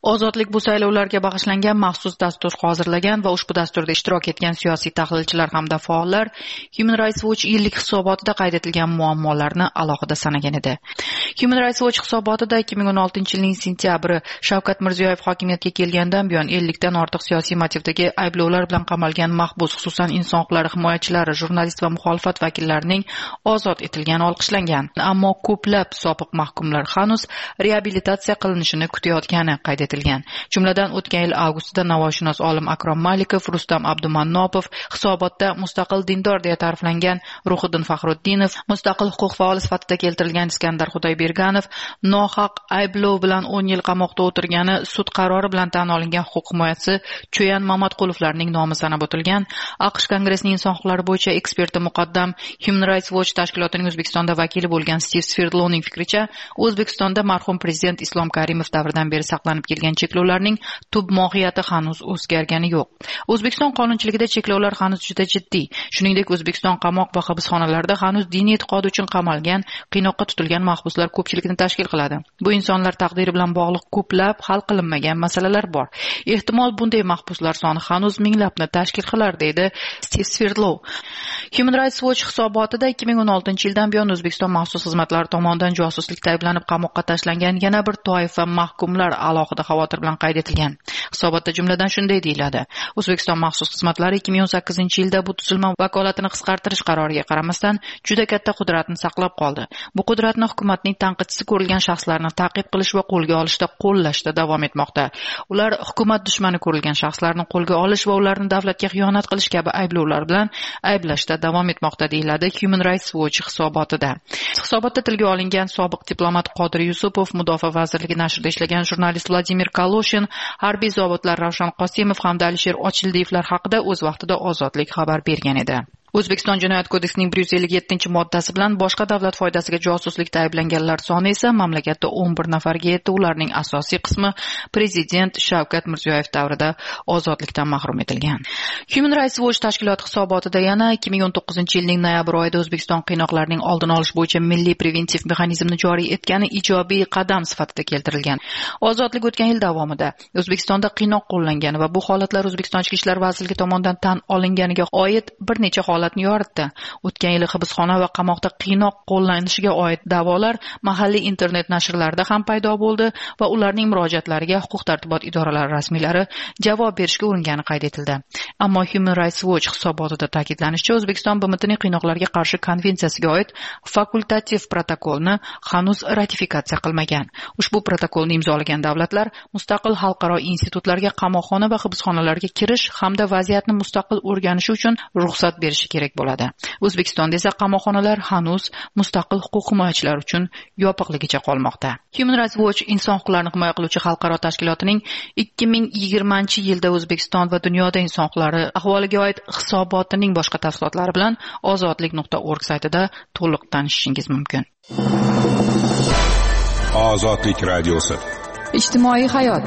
Ozodlik bu saylovlarga bag'ishlangan maxsus dastur hozirlagan va ushbu dasturda ishtirok etgan siyosiy tahlilchilar hamda faollar Human Rights Watch yillik hisobotida qayd etilgan muammolarni alohida sanagan edi. Human Rights Watch hisobotida 2016-yilning sentyabri Shavkat Mirziyoyev hokimiyatga kelgandan buyon 50 dan ortiq siyosiy motivdagi ayblovlar bilan qamalgan mahbus, xususan inson huquqlari himoyachilari, jurnalist va muxolifat vakillarining ozod etilgani olqishlangan. Ammo ko'plab sobiq mahkumlar hanuz reabilitatsiya qilinishini kutayotgani qayd etilgan. Jumladan o'tgan yil avgustda navoiyshunos olim Akrom Malikov, Rustam Abdumannopov, hisobotda mustaqil dindor deya ta'riflangan Ruhiddin Faxruddinov, mustaqil huquq faoli sifatida keltirilgan Iskandar Xudoyberganov, nohaq ayblov bilan 10 yil qamoqda o'tirgani sud qarori bilan tan olingan huquq himoyachisi Cho'yan Mamatqulovlarning nomi sanab o'tilgan. AQSh Kongressining inson huquqlari bo'yicha eksperti muqaddam Human Rights Watch tashkilotining O'zbekistonda vakili bo'lgan Steve Sverdlovning fikricha, O'zbekistonda marhum prezident Islom Karimov davridan beri saqlanib kelgan cheklovlarning tub mohiyati hanuz o'zgargani yo'q. O'zbekiston qonunchiligida cheklovlar hanuz juda jiddiy. Shuningdek, O'zbekiston qamoq va hibsxonalarida hanuz diniy e'tiqodi uchun qamalgan, qiynoqqa tutilgan mahbuslar ko'pchilikni tashkil qiladi. Bu insonlar taqdiri bilan bog'liq ko'plab hal qilinmagan masalalar bor. Ehtimol bunday mahbuslar soni hanuz minglabni tashkil qilar, deydi Steve Sverdlov. Human Rights Watch hisobotida 2016-yildan buyon O'zbekiston maxsus xizmatlari tomonidan josuslikda ayblanib qamoqqa tashlangan yana bir toifa mahkumlar alohida xavotir bilan qayd etilgan. Hisobotda jumladan shunday deyiladi: O'zbekiston maxsus xizmatlari 2018-yilda bu tuzilma vakolatini qisqartirish qaroriga qaramasdan juda katta qudratni saqlab qoldi. Bu qudratni hukumatning tanqidchisi ko'rilgan shaxslarni ta'qib qilish va qo'lga olishda qo'llashda davom etmoqda. Ular hukumat dushmani ko'rilgan shaxslarni qo'lga olish va ularni davlatga xiyonat qilish kabi ayblovlar bilan ayblashda davom etmoqda, deyiladi Human Rights Watch hisobotida. Hisobotda tilga olingan sobiq diplomat Qodir Yusupov, Mudofaa vazirligi nashrida ishlagan jurnalist Vladimir Kaloshin, harbiy zobitlar Ravshan Qosimov hamda Alisher Ochildiyevlar haqida o'z vaqtida Ozodlik xabar bergan edi. O'zbekiston Jinoyat kodeksining 157-moddasi bilan boshqa davlat foydasiga josuslikda ayblanganlar soni esa mamlakatda 11 nafarga yetdi. Ularning asosiy qismi prezident Shavkat Mirziyoyev davrida ozodlikdan mahrum etilgan. Human Rights Watch tashkiloti hisobotida yana 2019-yilning noyabr oyida O'zbekiston qiynoqlarning oldini olish bo'yicha milliy preventiv mexanizmni joriy etgani ijobiy qadam sifatida keltirilgan. Ozodlik o'tgan yil davomida O'zbekistonda qiynoq qo'llangan va bu holatlar O'zbekiston Ichki ishlar vazirligi tomonidan tan olinganiga oid bir necha holatni yoritdi. O'tgan yil hibsxona va qamoqda qiynoq qo'llanishiga oid da'volar mahalliy internet nashrlarida ham paydo bo'ldi va ularning murojaatlariga huquq-tartibot idoralari rasmiylari javob berishga uringani qayd etildi. Ammo Human Rights Watch hisobotida ta'kidlanishicha, O'zbekiston BMTning qiynoqlarga qarshi konvensiyasiga oid fakultativ protokolni hanuz ratifikatsiya qilmagan. Ushbu protokolni imzolagan davlatlar mustaqil xalqaro institutlarga qamoqxona va hibsxonalarga kirish hamda vaziyatni mustaqil o'rganish uchun ruxsat berishi kerak bo'ladi. O'zbekistonda esa qamoqxonalar hanuz mustaqil huquq himoyachilar uchun yopiqligicha qolmoqda. Human Rights Watch inson huquqlarini himoya qiluvchi xalqaro tashkilotining 2020-yilda O'zbekiston va dunyoda inson huquqlari ahvoliga oid hisobotining boshqa tafsilotlari bilan ozodlik.org saytida to'liq tanishishingiz mumkin. Ozodlik radiosi. Ijtimoiy hayot.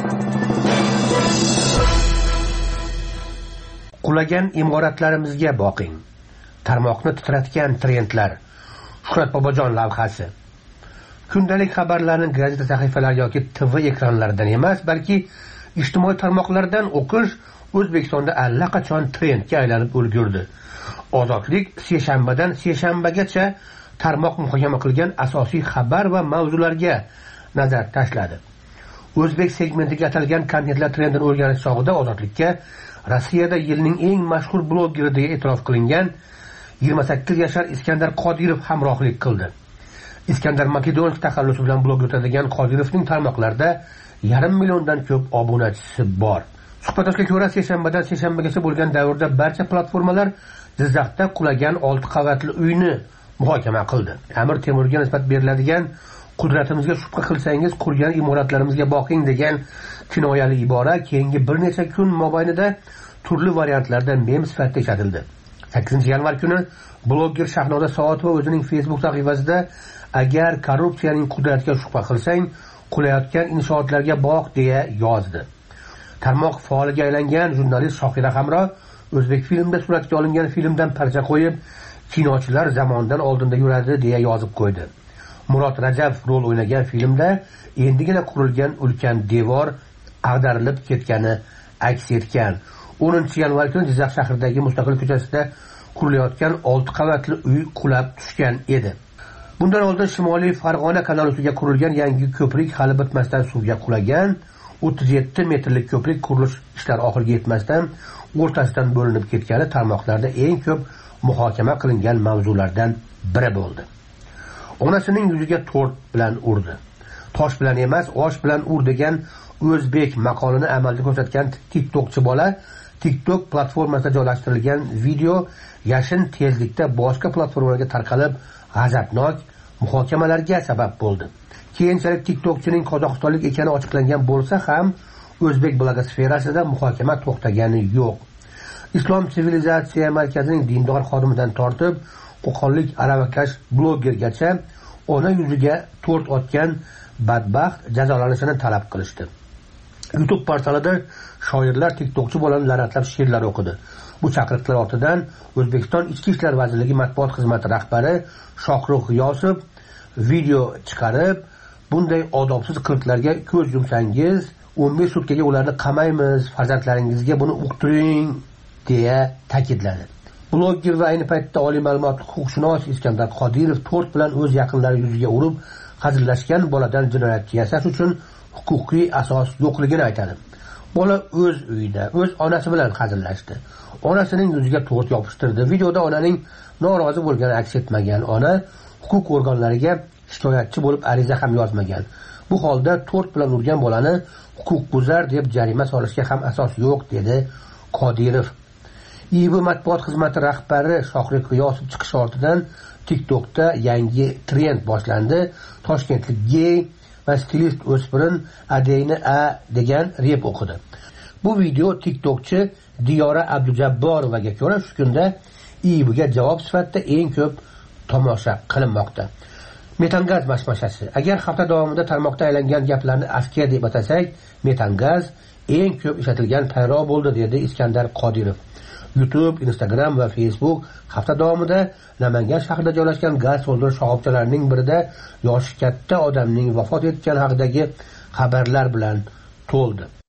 Qulagan imoratlarimizga boqing. Tarmoqni titratgan trendlar. Shuhrat Bobojon lavhasi. Kundalik xabarlarni gazeta sahifalari yoki TV ekranlaridan emas, balki ijtimoiy tarmoqlardan o'qish O'zbekistonda allaqachon trendga aylanib ulgurdi. Ozodlik seshanbadan seshanbagacha tarmoq muhokama qilgan asosiy xabar va mavzularga nazar tashladi. O'zbek segmentiga atalgan kontentlar trendini o'rganish chog'ida Ozodlikka Rossiyada yilning eng mashhur blogeri deya e'tirof qilingan 28 yashar Iskandar Qodirov hamrohlik qildi. Iskandar Makedonov taxallusi bilan blog yutadigan Qodirovning tarmoqlarida 1,5 milliondan ko'p obunachisi bor. Suhbatdoshga ko'ra, seshanbadan seshanbagacha bo'lgan davrda barcha platformalar Jizzaxda qulagan 6 qavatli uyni muhokama qildi. Amir Temurga nisbat beriladigan "Qudratimizga shubha qilsangiz qurgan imoratlarimizga boqing" degan kinoyali ibora keyingi bir necha kun mobaynida turli variantlarda mem sifatida ishlatildi. 8-yanvar kuni blogger Shahnoza Soatova o'zining Facebook sahifasida "Agar korrupsiyaning qudratiga shubha qilsang, qulayotgan inshootlarga boq" deya yozdi. Tarmoq faoliga aylangan jurnalist Shohira Hamro O'zbek filmda suratga olingan filmdan parcha qo'yib, kinochilar zamondan oldinda yuradi deya yozib qo'ydi. Murod Rajab rol o'ynagan filmda endigina qurilgan ulkan devor ag'darilib ketgani aks etgan. 10-yanvar kuni Jizzax shahridagi Mustaqil ko'chasida qurilayotgan 6 qavatli uy qulab tushgan edi. Bundan oldin Shimoliy Farg'ona kanali ustiga qurilgan yangi ko'prik hali bitmasdan suvga qulagan. 37 metrlik ko'prik qurilish ishlari oxiriga yetmasdan o'rtasidan bo'linib ketgani tarmoqlarda eng ko'p muhokama qilingan mavzulardan biri bo'ldi. Onasining yuziga to'rt bilan urdi. Tosh bilan emas, osh bilan ur degan o'zbek maqolini amalda ko'rsatgan TikTokchi bola TikTok platformasida joylashtirilgan video yashin tezlikda boshqa platformalarga tarqalib g'azabnok muhokamalarga sabab bo'ldi. Keyinchalik TikTokchining qozog'istonlik ekani ochiqlangan bo'lsa ham, o'zbek blogosferasida muhokama to'xtagani yo'q. Islom sivilizatsiya markazining dindor xodimidan tortib, qo'qonlik aravakash blogergacha ona yuziga to'rt otgan badbaxt jazolanishini talab qilishdi. YouTube portalida shoirlar TikTokchi bolani la'natlab she'rlar o'qidi. Bu chaqiriqlar ortidan O'zbekiston Ichki ishlar vazirligi matbuot xizmati rahbari Shohruh G'iyosov video chiqarib, bunday odobsiz qilqlarga ko'z yumsangiz, 15 sutkaga ularni qamaymiz, farzandlaringizga buni uqtiring deya ta'kidladi. Bloger va ayni paytda oliy ma'lumotli huquqshunos Iskandar Qodirov to'rt bilan o'z yaqinlari yuziga urib, hazillashgan boladan jinoyatchi yasash uchun huquqiy asos yo'qligini aytadi. Bola o'z uyida, o'z onasi bilan hazillashdi. Onasining yuziga to'rt yopishtirdi. Videoda onaning norozi bo'lgani aks etmagan. Ona huquq organlariga shikoyatchi bo'lib ariza ham yozmagan. Bu holda to'rt bilan urgan bolani huquqbuzar deb jarima solishga ham asos yo'q, dedi Qodirov. IIB matbuot xizmati rahbari Shohruh G'iyosov chiqish ortidan TikTokda yangi trend boshlandi. Toshkentlik gey va stilist o'spirin Adeyni A degan rep o'qidi. Bu video TikTokchi Diyora Abdujabborovaga ko'ra shu kunda IIBga javob sifatida eng ko'p tomosha qilinmoqda. Metangaz mashmashasi. Agar hafta davomida tarmoqda aylangan gaplarni askiya deb atasak, metangaz eng ko'p ishlatilgan payro bo'ldi, dedi Iskandar Qodirov. YouTube, Instagram va Facebook hafta davomida Namangan shahrida joylashgan gaz so'ldirish shoxobchalarining birida yoshi katta odamning vafot etgani haqidagi xabarlar bilan to'ldi.